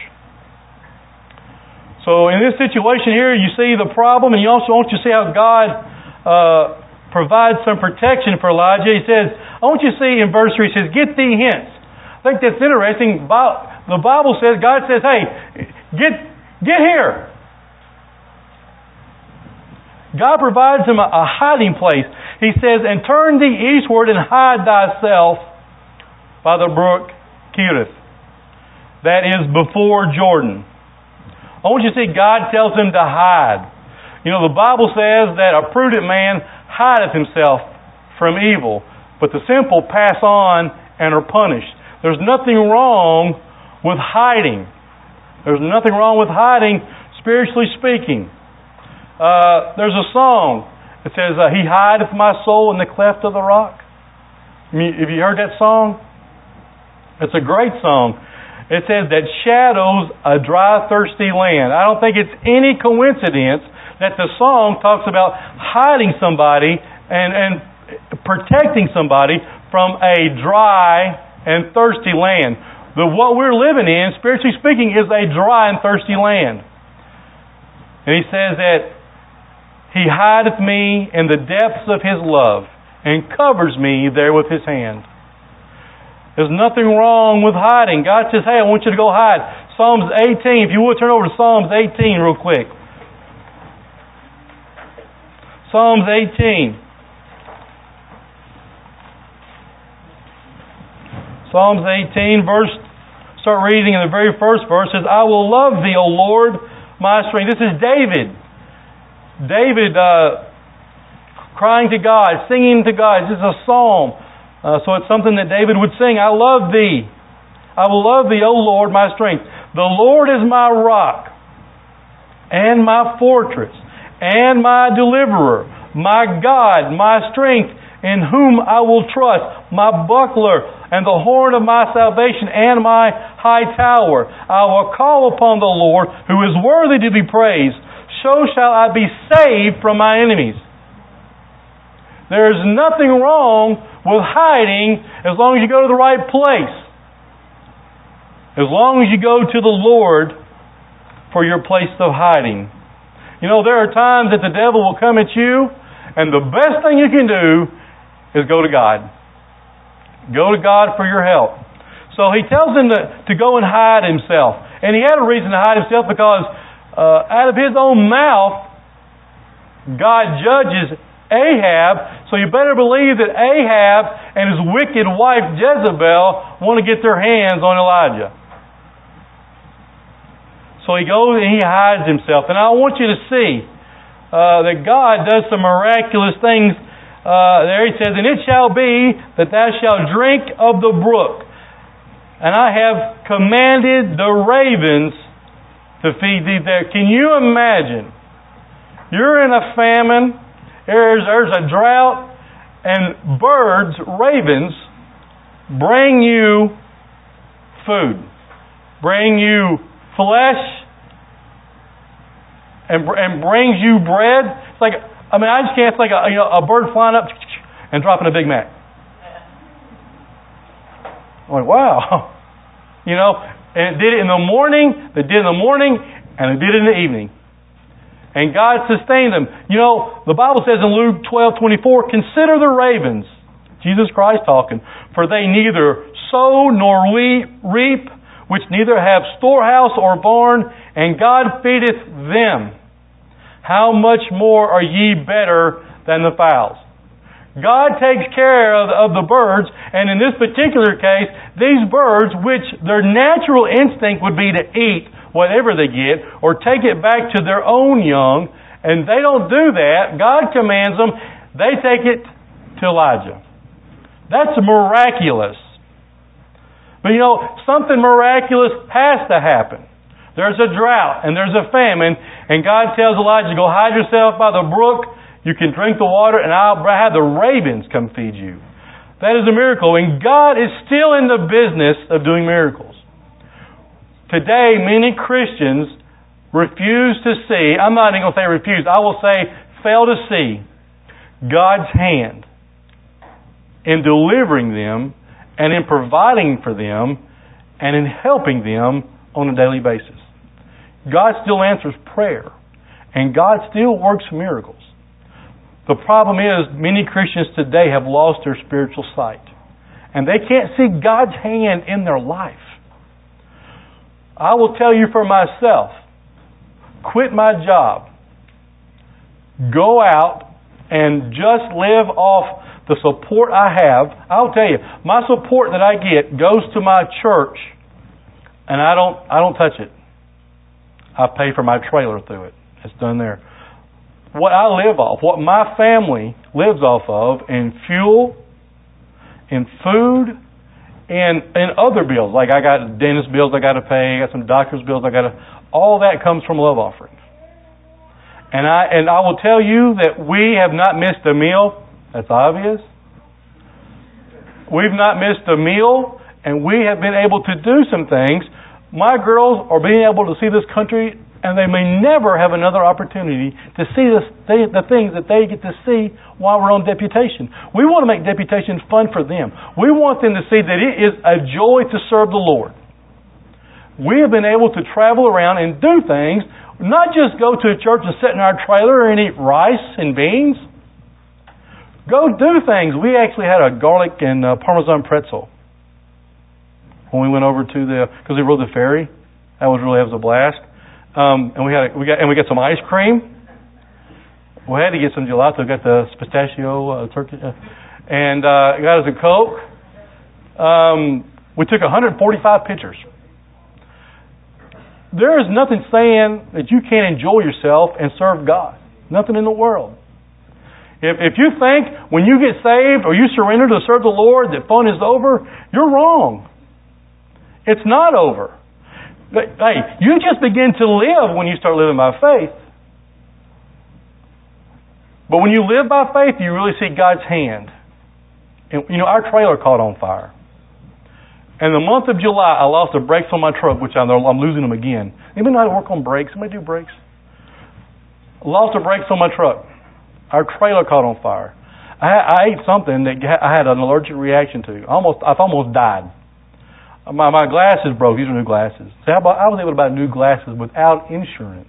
So in this situation here, you see the problem, and you also want to see how God provides some protection for Elijah. He says, I want you to see in verse 3, he says, get thee hence. I think that's interesting. The Bible says, God says, hey, get here. God provides him a hiding place. He says, and turn thee eastward and hide thyself by the brook Cherith, that is before Jordan. I want you to see God tells him to hide. You know, the Bible says that a prudent man hideth himself from evil, but the simple pass on and are punished. There's nothing wrong with hiding. There's nothing wrong with hiding, spiritually speaking. There's a song that says, He hideth my soul in the cleft of the rock. Have you heard that song? It's a great song. It says that shadows a dry, thirsty land. I don't think it's any coincidence that the song talks about hiding somebody and protecting somebody from a dry and thirsty land. What we're living in, spiritually speaking, is a dry and thirsty land. And he says that He hideth me in the depths of His love and covers me there with His hand. There's nothing wrong with hiding. God says, hey, I want you to go hide. Psalms 18, if you would turn over to Psalms 18 real quick. Psalms 18. Psalms 18, start reading in the very first verse. It says, I will love thee, O Lord, my strength. This is David. David crying to God, singing to God. This is a psalm. So it's something that David would sing. I love thee. I will love thee, O Lord, my strength. The Lord is my rock and my fortress and my deliverer, my God, my strength, in whom I will trust, my buckler and the horn of my salvation and my high tower. I will call upon the Lord, who is worthy to be praised. So shall I be saved from my enemies. There is nothing wrong with hiding as long as you go to the right place. As long as you go to the Lord for your place of hiding. You know, there are times that the devil will come at you, and the best thing you can do is go to God. Go to God for your help. So he tells him to go and hide himself. And he had a reason to hide himself because out of his own mouth, God judges Ahab. So you better believe that Ahab and his wicked wife Jezebel want to get their hands on Elijah. So he goes and he hides himself. And I want you to see that God does some miraculous things. There he says, and it shall be that thou shalt drink of the brook. And I have commanded the ravens to feed thee there. Can you imagine? You're in a famine. There's a drought. And birds, ravens, bring you food. Bring you flesh. And brings you bread. It's like, I just can't think a bird flying up and dropping a Big Mac. I'm like, wow. And it did it in the morning, they did it in the morning, and it did it in the evening. And God sustained them. The Bible says in Luke 12:24, consider the ravens, Jesus Christ talking, for they neither sow nor reap, which neither have storehouse or barn, and God feedeth them. How much more are ye better than the fowls? God takes care of the birds, and in this particular case, these birds, which their natural instinct would be to eat whatever they get, or take it back to their own young, and they don't do that. God commands them, they take it to Elijah. That's miraculous. But something miraculous has to happen. There's a drought, and there's a famine, and God tells Elijah, go hide yourself by the brook. You can drink the water, and I'll have the ravens come feed you. That is a miracle. And God is still in the business of doing miracles. Today, many Christians refuse to see, I'm not even going to say refuse, I will say fail to see God's hand in delivering them and in providing for them and in helping them on a daily basis. God still answers prayer and God still works miracles. The problem is many Christians today have lost their spiritual sight and they can't see God's hand in their life. I will tell you for myself, quit my job, go out and just live off the support I have. I'll tell you, my support that I get goes to my church and I don't touch it. I pay for my trailer through it. It's done there. What I live off, what my family lives off of in fuel, in food, and other bills, like I got dentist bills I got to pay, I got some doctor's bills I got to, all that comes from love offerings. And I will tell you that we have not missed a meal. That's obvious. We've not missed a meal, and we have been able to do some things. My girls are being able to see this country, and they may never have another opportunity to see the things that they get to see while we're on deputation. We want to make deputation fun for them. We want them to see that it is a joy to serve the Lord. We have been able to travel around and do things, not just go to a church and sit in our trailer and eat rice and beans. Go do things. We actually had a garlic and Parmesan pretzel when we went over to because we rode the ferry. That was a blast. And we got some ice cream. We had to get some gelato. Got the pistachio turkey, and got us a Coke. We took 145 pictures. There is nothing saying that you can't enjoy yourself and serve God. Nothing in the world. If you think when you get saved or you surrender to serve the Lord that fun is over, you're wrong. It's not over. Hey, you just begin to live when you start living by faith. But when you live by faith, you really see God's hand. And our trailer caught on fire. In the month of July, I lost the brakes on my truck, which I'm losing them again. Anybody know how to work on brakes? Anybody do brakes? I lost the brakes on my truck. Our trailer caught on fire. I ate something that I had an allergic reaction to. I've almost died. My glasses broke. These are new glasses. See, I was able to buy new glasses without insurance.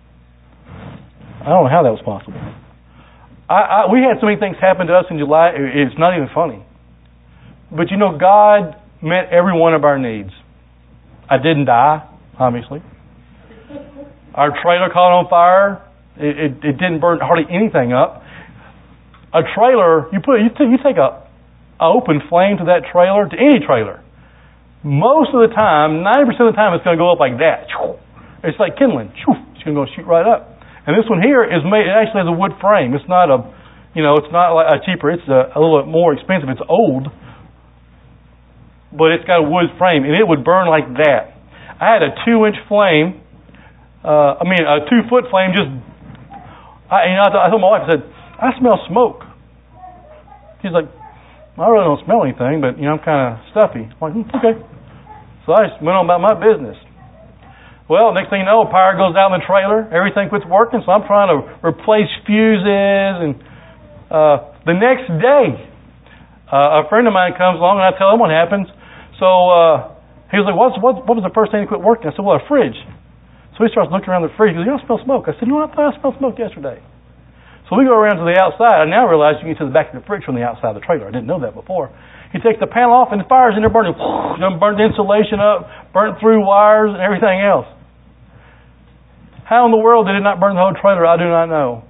I don't know how that was possible. We had so many things happen to us in July, it's not even funny. But God met every one of our needs. I didn't die, obviously. Our trailer caught on fire. It didn't burn hardly anything up. A trailer, you take a open flame to that trailer, to any trailer. Most of the time, 90% of the time, it's going to go up like that. It's like kindling. It's going to go shoot right up. And this one here is made. It actually has a wood frame. It's not it's not like a cheaper. It's a little bit more expensive. It's old, but it's got a wood frame, and it would burn like that. I had a 2-inch flame. A 2-foot flame. I told my wife. I said, I smell smoke. She's like, I really don't smell anything, but I'm kind of stuffy. I'm like, okay. So I just went on about my business. Well, next thing you know, power goes out in the trailer. Everything quits working, so I'm trying to replace fuses. And the next day, a friend of mine comes along, and I tell him what happens. So he was like, what was the first thing that quit working? I said, well, a fridge. So he starts looking around the fridge. He goes, I smell smoke. I said, I thought I smelled smoke yesterday. So we go around to the outside. I now realize you can get to the back of the fridge from the outside of the trailer. I didn't know that before. He takes the panel off and the fire's in there burning. Burnt the insulation up, burnt through wires and everything else. How in the world did it not burn the whole trailer? I do not know.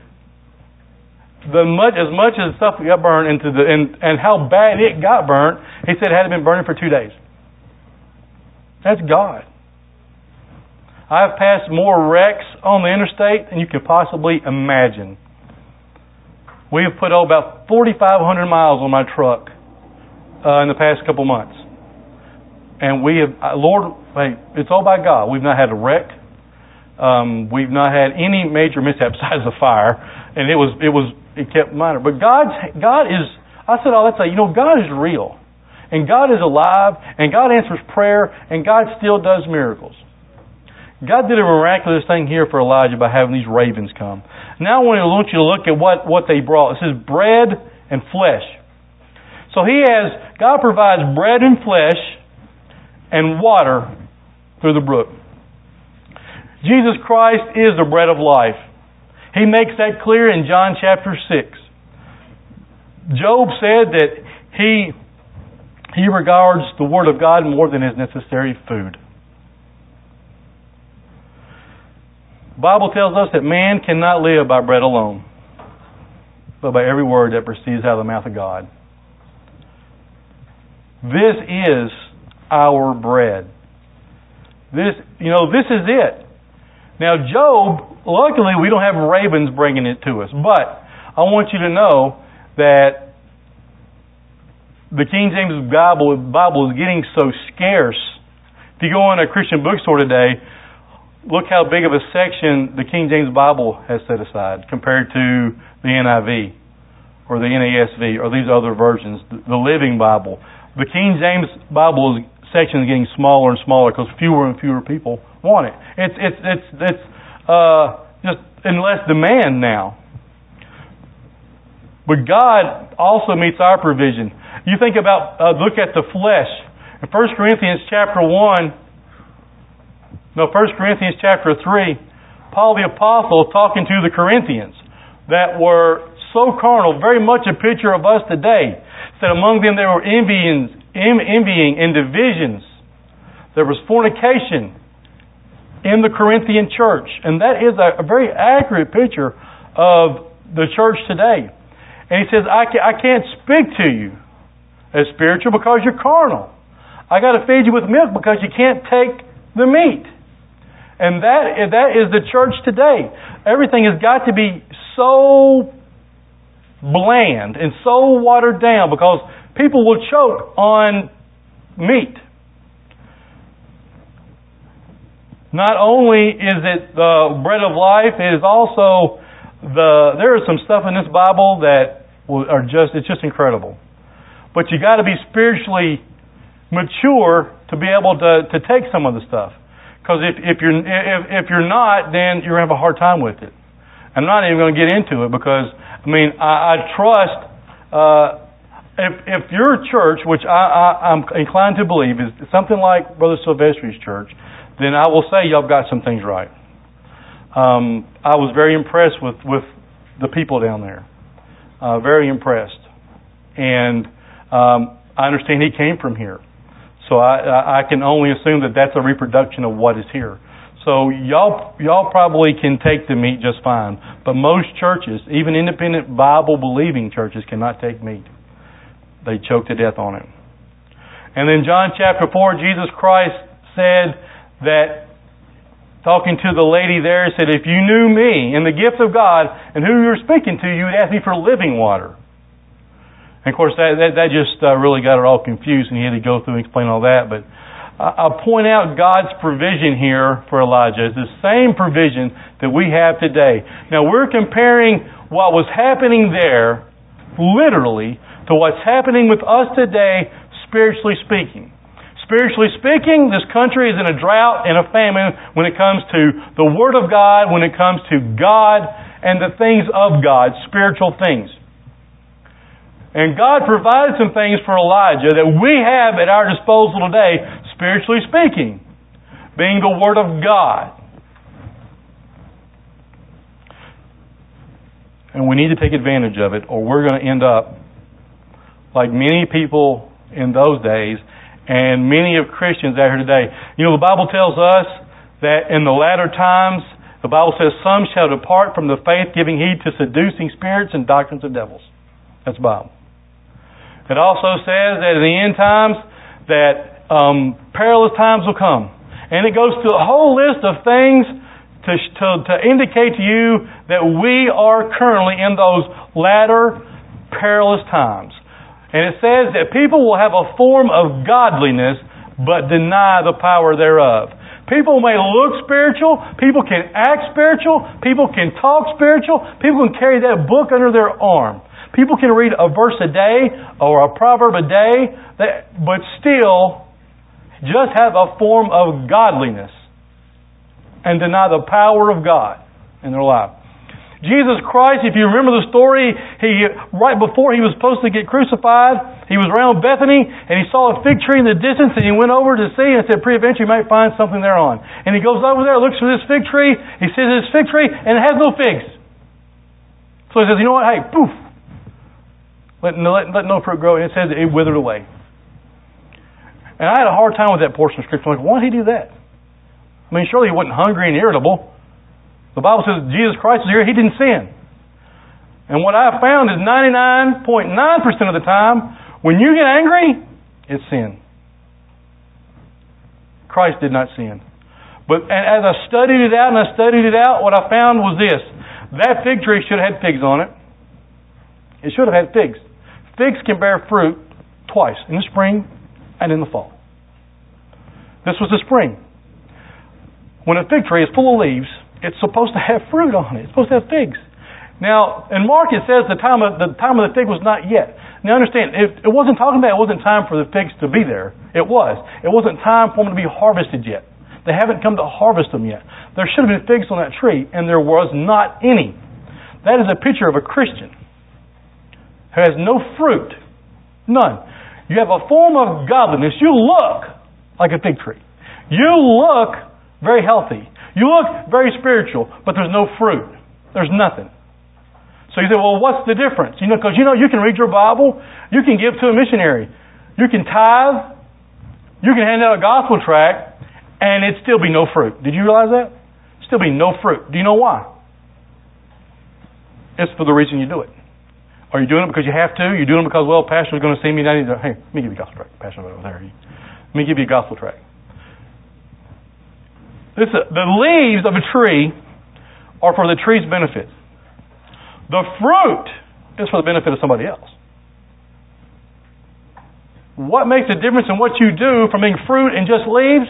As much as stuff got burned and how bad it got burnt, he said it had been burning for 2 days. That's God. I've passed more wrecks on the interstate than you could possibly imagine. We have put about 4,500 miles on my truck in the past couple months. And we have, it's all by God. We've not had a wreck. We've not had any major mishap besides the fire. And it kept minor. But God is I said all that to say, God is real. And God is alive. And God answers prayer. And God still does miracles. God did a miraculous thing here for Elijah by having these ravens come. Now I want you to look at what they brought. It says bread and flesh. So God provides bread and flesh and water through the brook. Jesus Christ is the bread of life. He makes that clear in John chapter 6. Job said that he regards the Word of God more than his necessary food. The Bible tells us that man cannot live by bread alone, but by every word that proceeds out of the mouth of God. This is our bread. This is it. Now, Job, luckily we don't have ravens bringing it to us, but I want you to know that the King James Bible is getting so scarce. If you go in a Christian bookstore today, look how big of a section the King James Bible has set aside compared to the NIV or the NASV or these other versions, the Living Bible. The King James Bible section is getting smaller and smaller because fewer and fewer people want it. It's just in less demand now. But God also meets our provision. You think about, look at the flesh. In 1 Corinthians chapter 3, Paul the Apostle talking to the Corinthians that were so carnal, very much a picture of us today, said among them there were envying and divisions. There was fornication in the Corinthian church. And that is a very accurate picture of the church today. And he says, I can't speak to you as spiritual because you're carnal. I got to feed you with milk because you can't take the meat. And that is the church today. Everything has got to be so bland and so watered down because people will choke on meat. Not only is it the bread of life, it is also there is some stuff in this Bible that it's just incredible. But you got to be spiritually mature to be able to take some of the stuff. Because if you're not, then you're going to have a hard time with it. I'm not even going to get into it because, I trust if your church, which I'm inclined to believe is something like Brother Silvestri's church, then I will say y'all got some things right. I was very impressed with the people down there. Very impressed. And I understand he came from here. So I can only assume that that's a reproduction of what is here. So y'all probably can take the meat just fine. But most churches, even independent Bible-believing churches, cannot take meat. They choke to death on it. And then John chapter 4, Jesus Christ said that, talking to the lady there, said, if you knew me and the gift of God and who you're speaking to, you would ask me for living water. And of course, that just really got her all confused, and he had to go through and explain all that. But I'll point out God's provision here for Elijah. It's the same provision that we have today. Now, we're comparing what was happening there, literally, to what's happening with us today, spiritually speaking. Spiritually speaking, this country is in a drought and a famine when it comes to the Word of God, when it comes to God and the things of God, spiritual things. And God provided some things for Elijah that we have at our disposal today, spiritually speaking, being the Word of God. And we need to take advantage of it, or we're going to end up like many people in those days and many of Christians out here today. The Bible tells us that in the latter times, the Bible says, some shall depart from the faith, giving heed to seducing spirits and doctrines of devils. That's the Bible. It also says that in the end times that perilous times will come. And it goes through a whole list of things to indicate to you that we are currently in those latter perilous times. And it says that people will have a form of godliness but deny the power thereof. People may look spiritual, people can act spiritual, people can talk spiritual, people can carry that book under their arm. People can read a verse a day or a proverb a day, but still just have a form of godliness and deny the power of God in their life. Jesus Christ, if you remember the story, right before he was supposed to get crucified, he was around Bethany and he saw a fig tree in the distance and he went over to see and said, "Peradventure you might find something thereon." And he goes over there, looks for this fig tree, he sees this fig tree and it has no figs. So he says, "You know what? Hey, poof! Let no fruit grow." And it says it withered away. And I had a hard time with that portion of Scripture. I'm like, why did he do that? I mean, surely he wasn't hungry and irritable. The Bible says Jesus Christ was here. He didn't sin. And what I found is 99.9% of the time, when you get angry, it's sin. Christ did not sin. But as I studied it out, what I found was this. That fig tree should have had figs on it. It should have had figs. Figs can bear fruit twice, in the spring and in the fall. This was the spring. When a fig tree is full of leaves, it's supposed to have fruit on it. It's supposed to have figs. Now, in Mark it says the time of the fig was not yet. Now understand, it wasn't talking about it wasn't time for the figs to be there. It was. It wasn't time for them to be harvested yet. They haven't come to harvest them yet. There should have been figs on that tree, and there was not any. That is a picture of a Christian who has no fruit. None. You have a form of godliness. You look like a fig tree. You look very healthy. You look very spiritual, but there's no fruit. There's nothing. So you say, well, what's the difference? Because you can read your Bible, you can give to a missionary, you can tithe, you can hand out a gospel tract, and it'd still be no fruit. Did you realize that? Still be no fruit. Do you know why? It's for the reason you do it. Are you doing it because you have to? You're doing it because, well, Pastor's going to see me and I need to, hey, let me give you a gospel tract. Pastor's over there. Let me give you a gospel tract. The leaves of a tree are for the tree's benefit. The fruit is for the benefit of somebody else. What makes the difference in what you do from being fruit and just leaves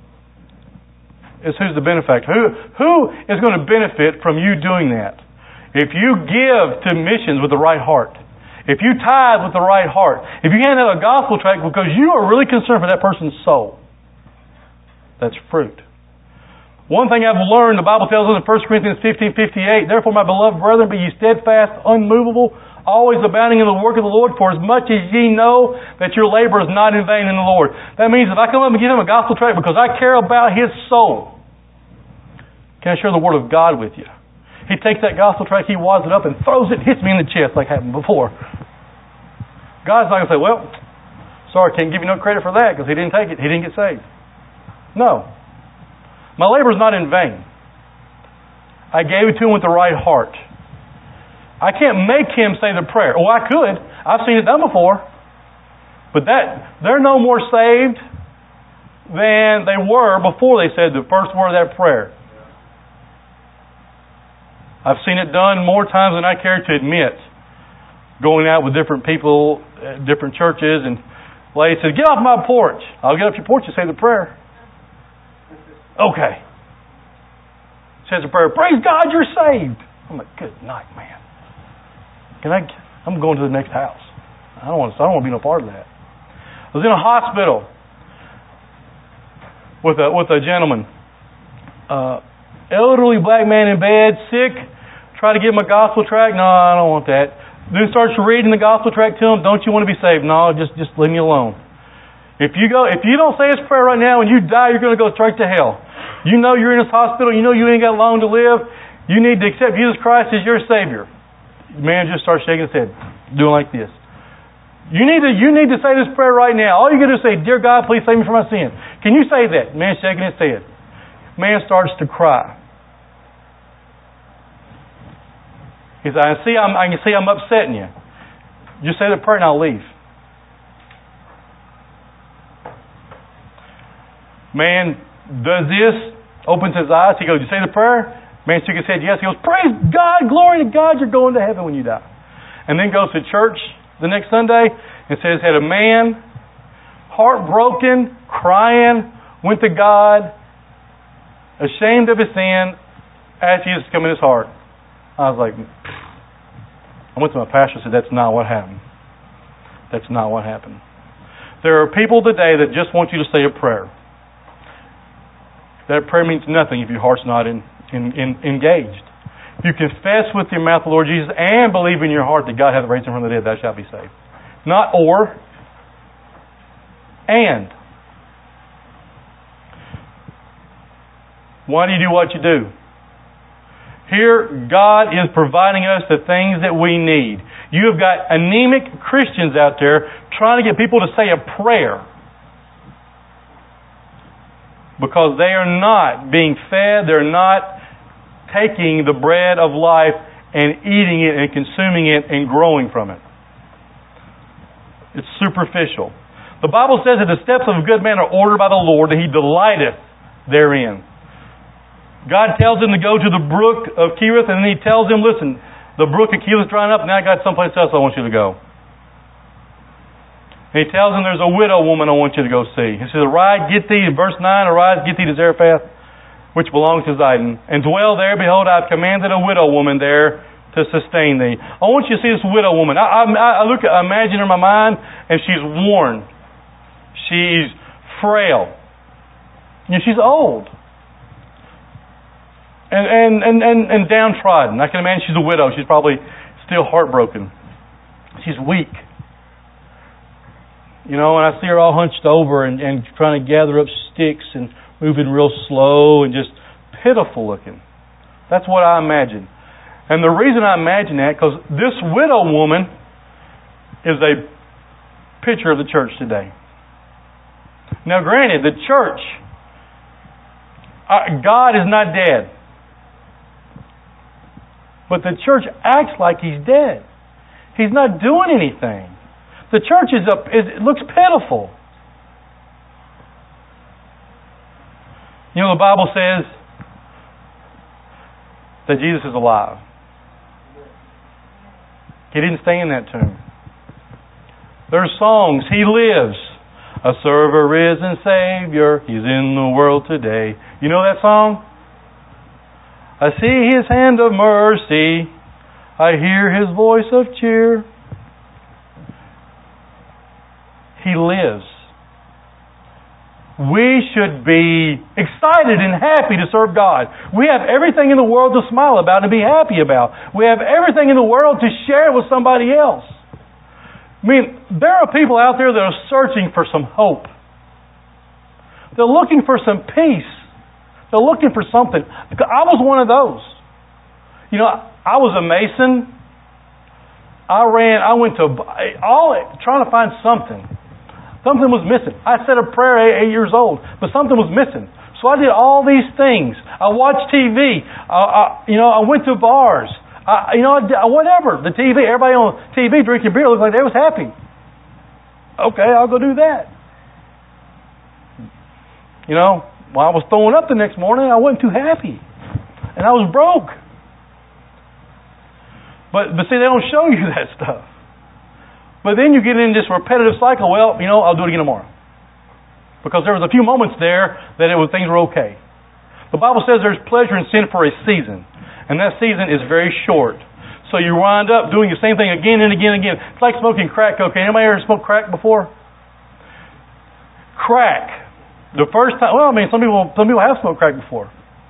is who's the benefactor. Who is going to benefit from you doing that? If you give to missions with the right heart, if you tithe with the right heart, if you hand out a gospel tract because you are really concerned for that person's soul, that's fruit. One thing I've learned, the Bible tells us in 1 Corinthians 15:58, "Therefore, my beloved brethren, be ye steadfast, unmovable, always abounding in the work of the Lord, for as much as ye know that your labor is not in vain in the Lord." That means if I come up and give him a gospel tract because I care about his soul, can I share the Word of God with you? He takes that gospel tract, he wads it up and throws it, hits me in the chest like happened before. God's not going to say, well, sorry, can't give you no credit for that because he didn't take it. He didn't get saved. No. My labor is not in vain. I gave it to him with the right heart. I can't make him say the prayer. Oh, I could. I've seen it done before. But they're no more saved than they were before they said the first word of that prayer. I've seen it done more times than I care to admit. Going out with different people, different churches, and lady says, "Get off my porch." I'll get off your porch and say the prayer. Okay. Says a prayer, "Praise God, you're saved." I'm like, good night, man. I'm going to the next house. I don't want to be no part of that. I was in a hospital with a gentleman, elderly black man in bed, sick. Try to give him a gospel tract. No, I don't want that. Then starts reading the gospel tract to him. Don't you want to be saved? No, just leave me alone. If you don't say this prayer right now, when you die, you're going to go straight to hell. You know you're in this hospital. You know you ain't got long to live. You need to accept Jesus Christ as your Savior. The man just starts shaking his head, doing like this. You need to say this prayer right now. All you got to do is say, "Dear God, please save me from my sin." Can you say that? Man shaking his head. Man starts to cry. He said, I can see I'm upsetting you. Just say the prayer and I'll leave. Man does this, opens his eyes. He goes, "You say the prayer?" Man shook his head, yes. He goes, "Praise God, glory to God, you're going to heaven when you die." And then goes to church the next Sunday and says, had a man, heartbroken, crying, went to God, ashamed of his sin, asked Jesus to come in his heart. I was like, I went to my pastor and said, that's not what happened. That's not what happened. There are people today that just want you to say a prayer. That prayer means nothing if your heart's not engaged. If you confess with your mouth the Lord Jesus and believe in your heart that God hath raised him from the dead, thou shalt be saved. Not or, and. Why do you do what you do? Here, God is providing us the things that we need. You have got anemic Christians out there trying to get people to say a prayer because they are not being fed, they're not taking the bread of life and eating it and consuming it and growing from it. It's superficial. The Bible says that the steps of a good man are ordered by the Lord, and He delighteth therein. God tells him to go to the brook of Cherith, and then He tells him, listen, the brook of Cherith is drying up, now I got someplace else I want you to go. And He tells him there's a widow woman I want you to go see. He says, arise, get thee, verse 9, arise, get thee to Zarephath, which belongs to Zidon, and dwell there. Behold, I have commanded a widow woman there to sustain thee. I want you to see this widow woman. I imagine her in my mind, and she's worn. She's frail. And she's old. And downtrodden. I can imagine she's a widow. She's probably still heartbroken. She's weak. You know, and I see her all hunched over and trying to gather up sticks and moving real slow and just pitiful looking. That's what I imagine. And the reason I imagine that, because this widow woman is a picture of the church today. Now granted, the church, God is not dead. But the church acts like He's dead. He's not doing anything. The church it looks pitiful. You know, the Bible says that Jesus is alive. He didn't stay in that tomb. There's songs. He lives. I serve a risen Savior. He's in the world today. You know that song? I see His hand of mercy. I hear His voice of cheer. He lives. We should be excited and happy to serve God. We have everything in the world to smile about and be happy about. We have everything in the world to share with somebody else. I mean, there are people out there that are searching for some hope. They're looking for some peace. They're looking for something. I was one of those. You know, I was a Mason. I went to trying to find something. Something was missing. I said a prayer at 8 years old, but something was missing. So I did all these things. I watched TV. I went to bars. Whatever. The TV, everybody on TV drinking beer looked like they was happy. Okay, I'll go do that. You know, when I was throwing up the next morning, I wasn't too happy. And I was broke. But see, they don't show you that stuff. But then you get in this repetitive cycle. Well, I'll do it again tomorrow. Because there was a few moments there that things were okay. The Bible says there's pleasure in sin for a season. And that season is very short. So you wind up doing the same thing again and again and again. It's like smoking crack cocaine. Anybody ever smoked crack before? Crack. The first time, some people have smoked crack before.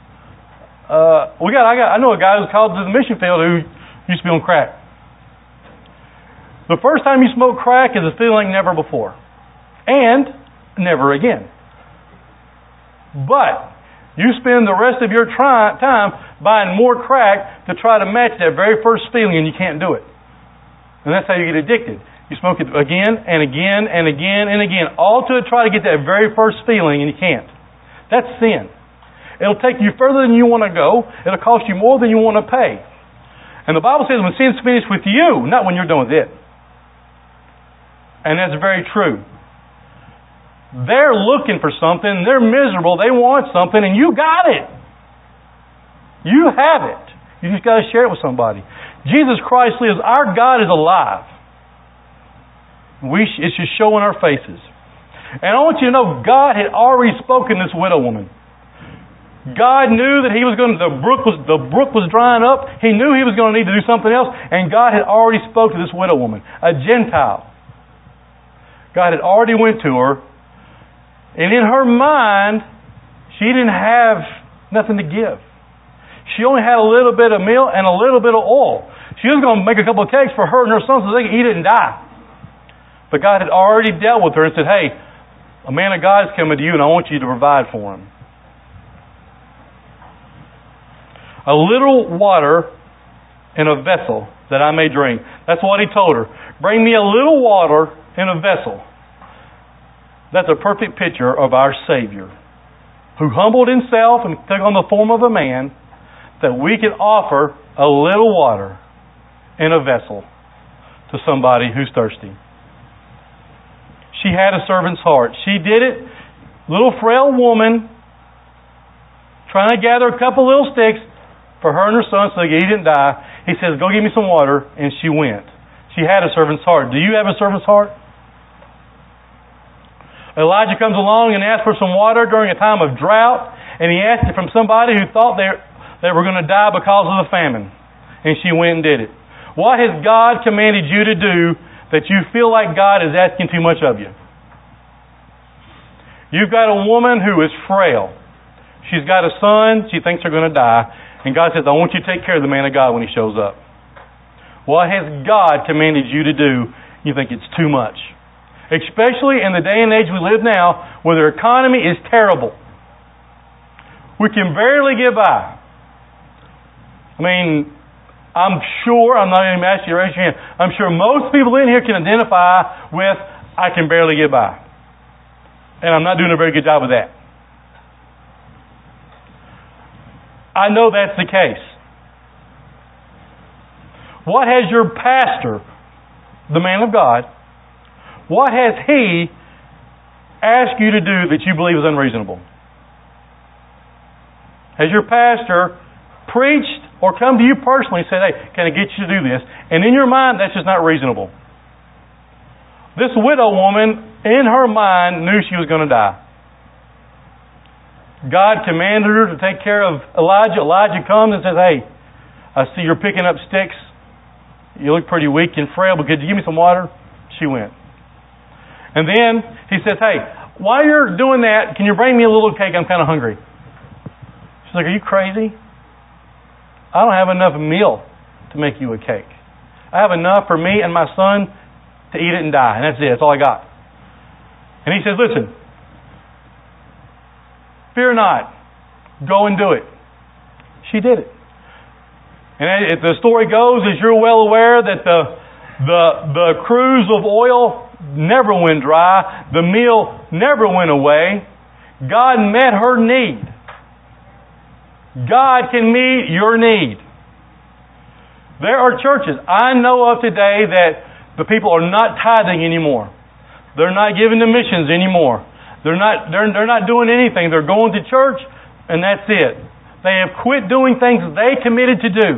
I know a guy who's called to the mission field who used to be on crack. The first time you smoke crack is a feeling never before. And never again. But you spend the rest of your time buying more crack to try to match that very first feeling, and you can't do it. And that's how you get addicted. You smoke it again and again and again and again, all to try to get that very first feeling, and you can't. That's sin. It'll take you further than you want to go. It'll cost you more than you want to pay. And the Bible says when sin's finished with you, not when you're done with it. And that's very true. They're looking for something. They're miserable. They want something, and you got it. You have it. You just got to share it with somebody. Jesus Christ lives. Our God is alive. It should show in our faces. And I want you to know, God had already spoken to this widow woman. God knew that the brook was drying up. He knew he was going to need to do something else, and God had already spoke to this widow woman, a Gentile. God had already went to her, and in her mind, she didn't have nothing to give. She only had a little bit of meal and a little bit of oil. She was going to make a couple of cakes for her and her sons so they could eat it and die. But God had already dealt with her and said, hey, a man of God is coming to you, and I want you to provide for him. A little water in a vessel that I may drink. That's what he told her. Bring me a little water in a vessel. That's a perfect picture of our Savior, who humbled himself and took on the form of a man, that we can offer a little water in a vessel to somebody who's thirsty. She had a servant's heart. She did it. Little frail woman trying to gather a couple little sticks for her and her son so they could eat and die. He says, go get me some water, and she went. She had a servant's heart. Do you have a servant's heart? Elijah comes along and asks for some water during a time of drought, and he asked it from somebody who thought they were going to die because of the famine. And she went and did it. What has God commanded you to do that you feel like God is asking too much of you? You've got a woman who is frail. She's got a son. She thinks they're going to die. And God says, I want you to take care of the man of God when he shows up. What has God commanded you to do? You think it's too much. Especially in the day and age we live now, where the economy is terrible. We can barely get by. I mean, I'm sure, I'm not even asking you to raise your hand, I'm sure most people in here can identify with, I can barely get by. And I'm not doing a very good job of that. I know that's the case. What has your pastor, the man of God, what has he asked you to do that you believe is unreasonable? Has your pastor preached or come to you personally and said, hey, can I get you to do this? And in your mind, that's just not reasonable. This widow woman, in her mind, knew she was going to die. God commanded her to take care of Elijah. Elijah comes and says, hey, I see you're picking up sticks. You look pretty weak and frail, but could you give me some water? She went. And then he says, hey, while you're doing that, can you bring me a little cake? I'm kind of hungry. She's like, are you crazy? I don't have enough meal to make you a cake. I have enough for me and my son to eat it and die. And that's it. That's all I got. And he says, listen, fear not. Go and do it. She did it. And the story goes, as you're well aware, that the cruse of oil never went dry. The meal never went away. God met her need. God can meet your need. There are churches I know of today that the people are not tithing anymore. They're not giving to missions anymore. They're not doing anything. They're going to church, and that's it. They have quit doing things they committed to do.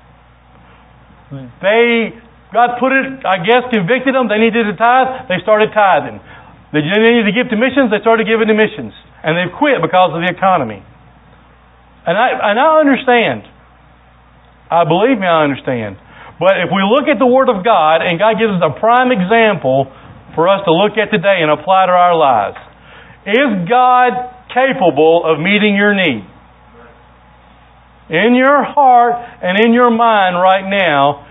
God put it, I guess, convicted them. They needed to tithe. They started tithing. They needed to give to missions. They started giving to missions. And they've quit because of the economy. And I understand. Believe me, I understand. But if we look at the Word of God, and God gives us a prime example for us to look at today and apply to our lives. Is God capable of meeting your need? In your heart and in your mind right now,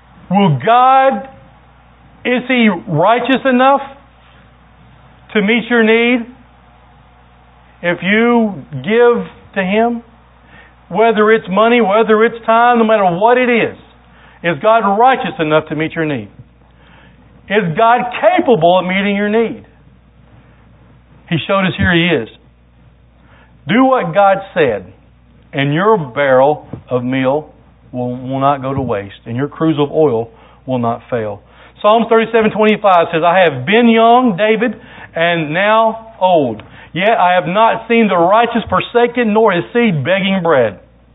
is He righteous enough to meet your need if you give to Him? Whether it's money, whether it's time, no matter what it is God righteous enough to meet your need? Is God capable of meeting your need? He showed us here He is. Do what God said, and your barrel of meal will not go to waste, and your cruse of oil will not fail. Psalms 37:25 says, I have been young, David, and now old. Yet I have not seen the righteous forsaken, nor his seed begging bread.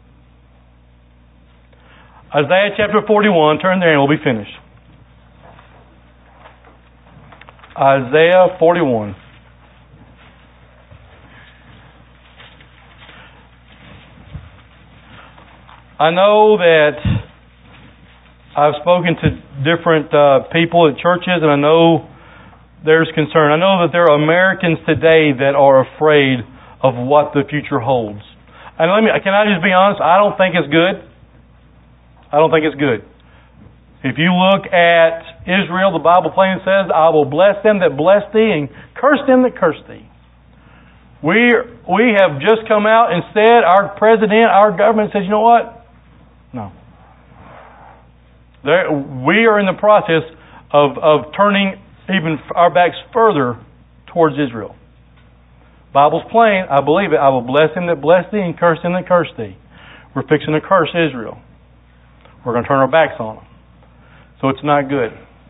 Isaiah chapter 41, turn there and we'll be finished. Isaiah 41. I know that I've spoken to different people at churches, and I know there's concern. I know that there are Americans today that are afraid of what the future holds. And can I just be honest? I don't think it's good. I don't think it's good. If you look at Israel, the Bible plainly says, I will bless them that bless thee and curse them that curse thee. We have just come out and said, our president, our government says, you know what? No. We are in the process of turning even our backs further towards Israel. Bible's plain, I believe it. I will bless him that bless thee and curse him that curse thee. We're fixing to curse Israel. We're going to turn our backs on them. So it's not good.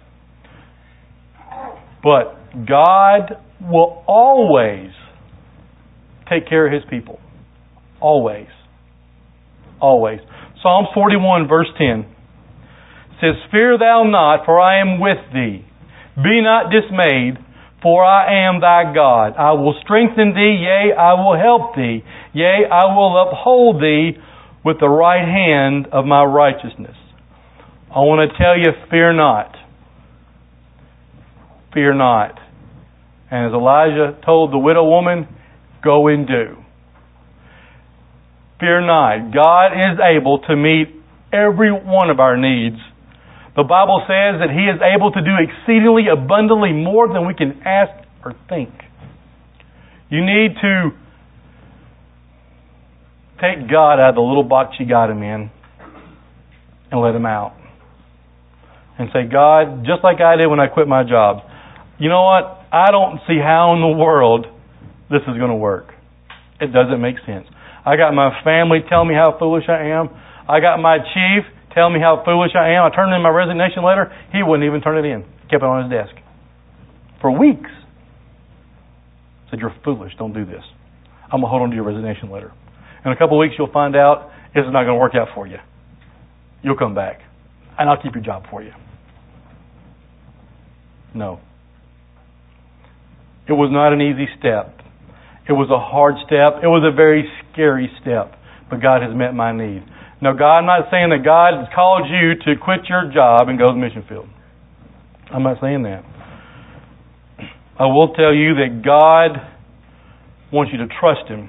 But God will always take care of His people. Always. Always. Psalms 41 verse 10 says, Fear thou not, for I am with thee. Be not dismayed, for I am thy God. I will strengthen thee, yea, I will help thee. Yea, I will uphold thee with the right hand of my righteousness. I want to tell you, fear not. Fear not. And as Elijah told the widow woman, go and do. Fear not. God is able to meet every one of our needs. The Bible says that He is able to do exceedingly abundantly more than we can ask or think. You need to take God out of the little box you got Him in and let Him out. And say, God, just like I did when I quit my job, you know what? I don't see how in the world this is going to work. It doesn't make sense. I got my family telling me how foolish I am. I got my chief telling me how foolish I am. I turned in my resignation letter. He wouldn't even turn it in. Kept it on his desk. For weeks. Said, you're foolish. Don't do this. I'm going to hold on to your resignation letter. In a couple of weeks, you'll find out this is not going to work out for you. You'll come back. And I'll keep your job for you. No. It was not an easy step. It was a hard step. It was a very scary step. But God has met my need. Now, God, I'm not saying that God has called you to quit your job and go to the mission field. I'm not saying that. I will tell you that God wants you to trust Him.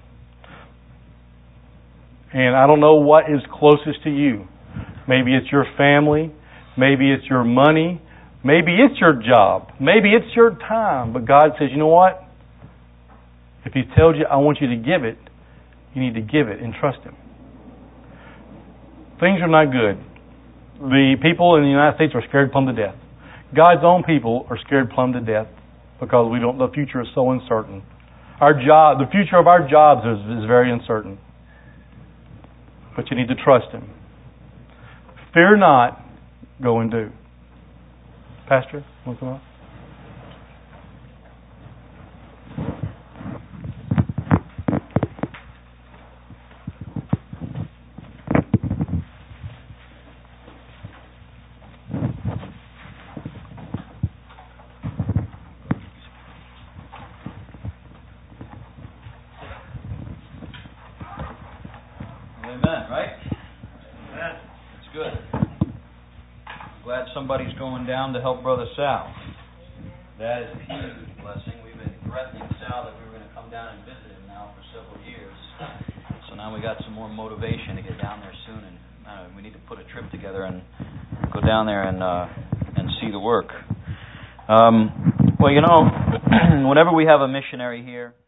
And I don't know what is closest to you. Maybe it's your family. Maybe it's your money. Maybe it's your job. Maybe it's your time. But God says, you know what? If He tells you, I want you to give it, you need to give it and trust Him. Things are not good. The people in the United States are scared plumb to death. God's own people are scared plumb to death because the future is so uncertain. The future of our jobs is very uncertain. But you need to trust Him. Fear not, go and do. Pastor, want to come up? Amen, right? Amen. It's good. I'm glad somebody's going down to help Brother Sal. That is a huge blessing. We've been threatening Sal that we were going to come down and visit him now for several years. So now we got some more motivation to get down there soon, and we need to put a trip together and go down there and see the work. Well, you know, whenever we have a missionary here,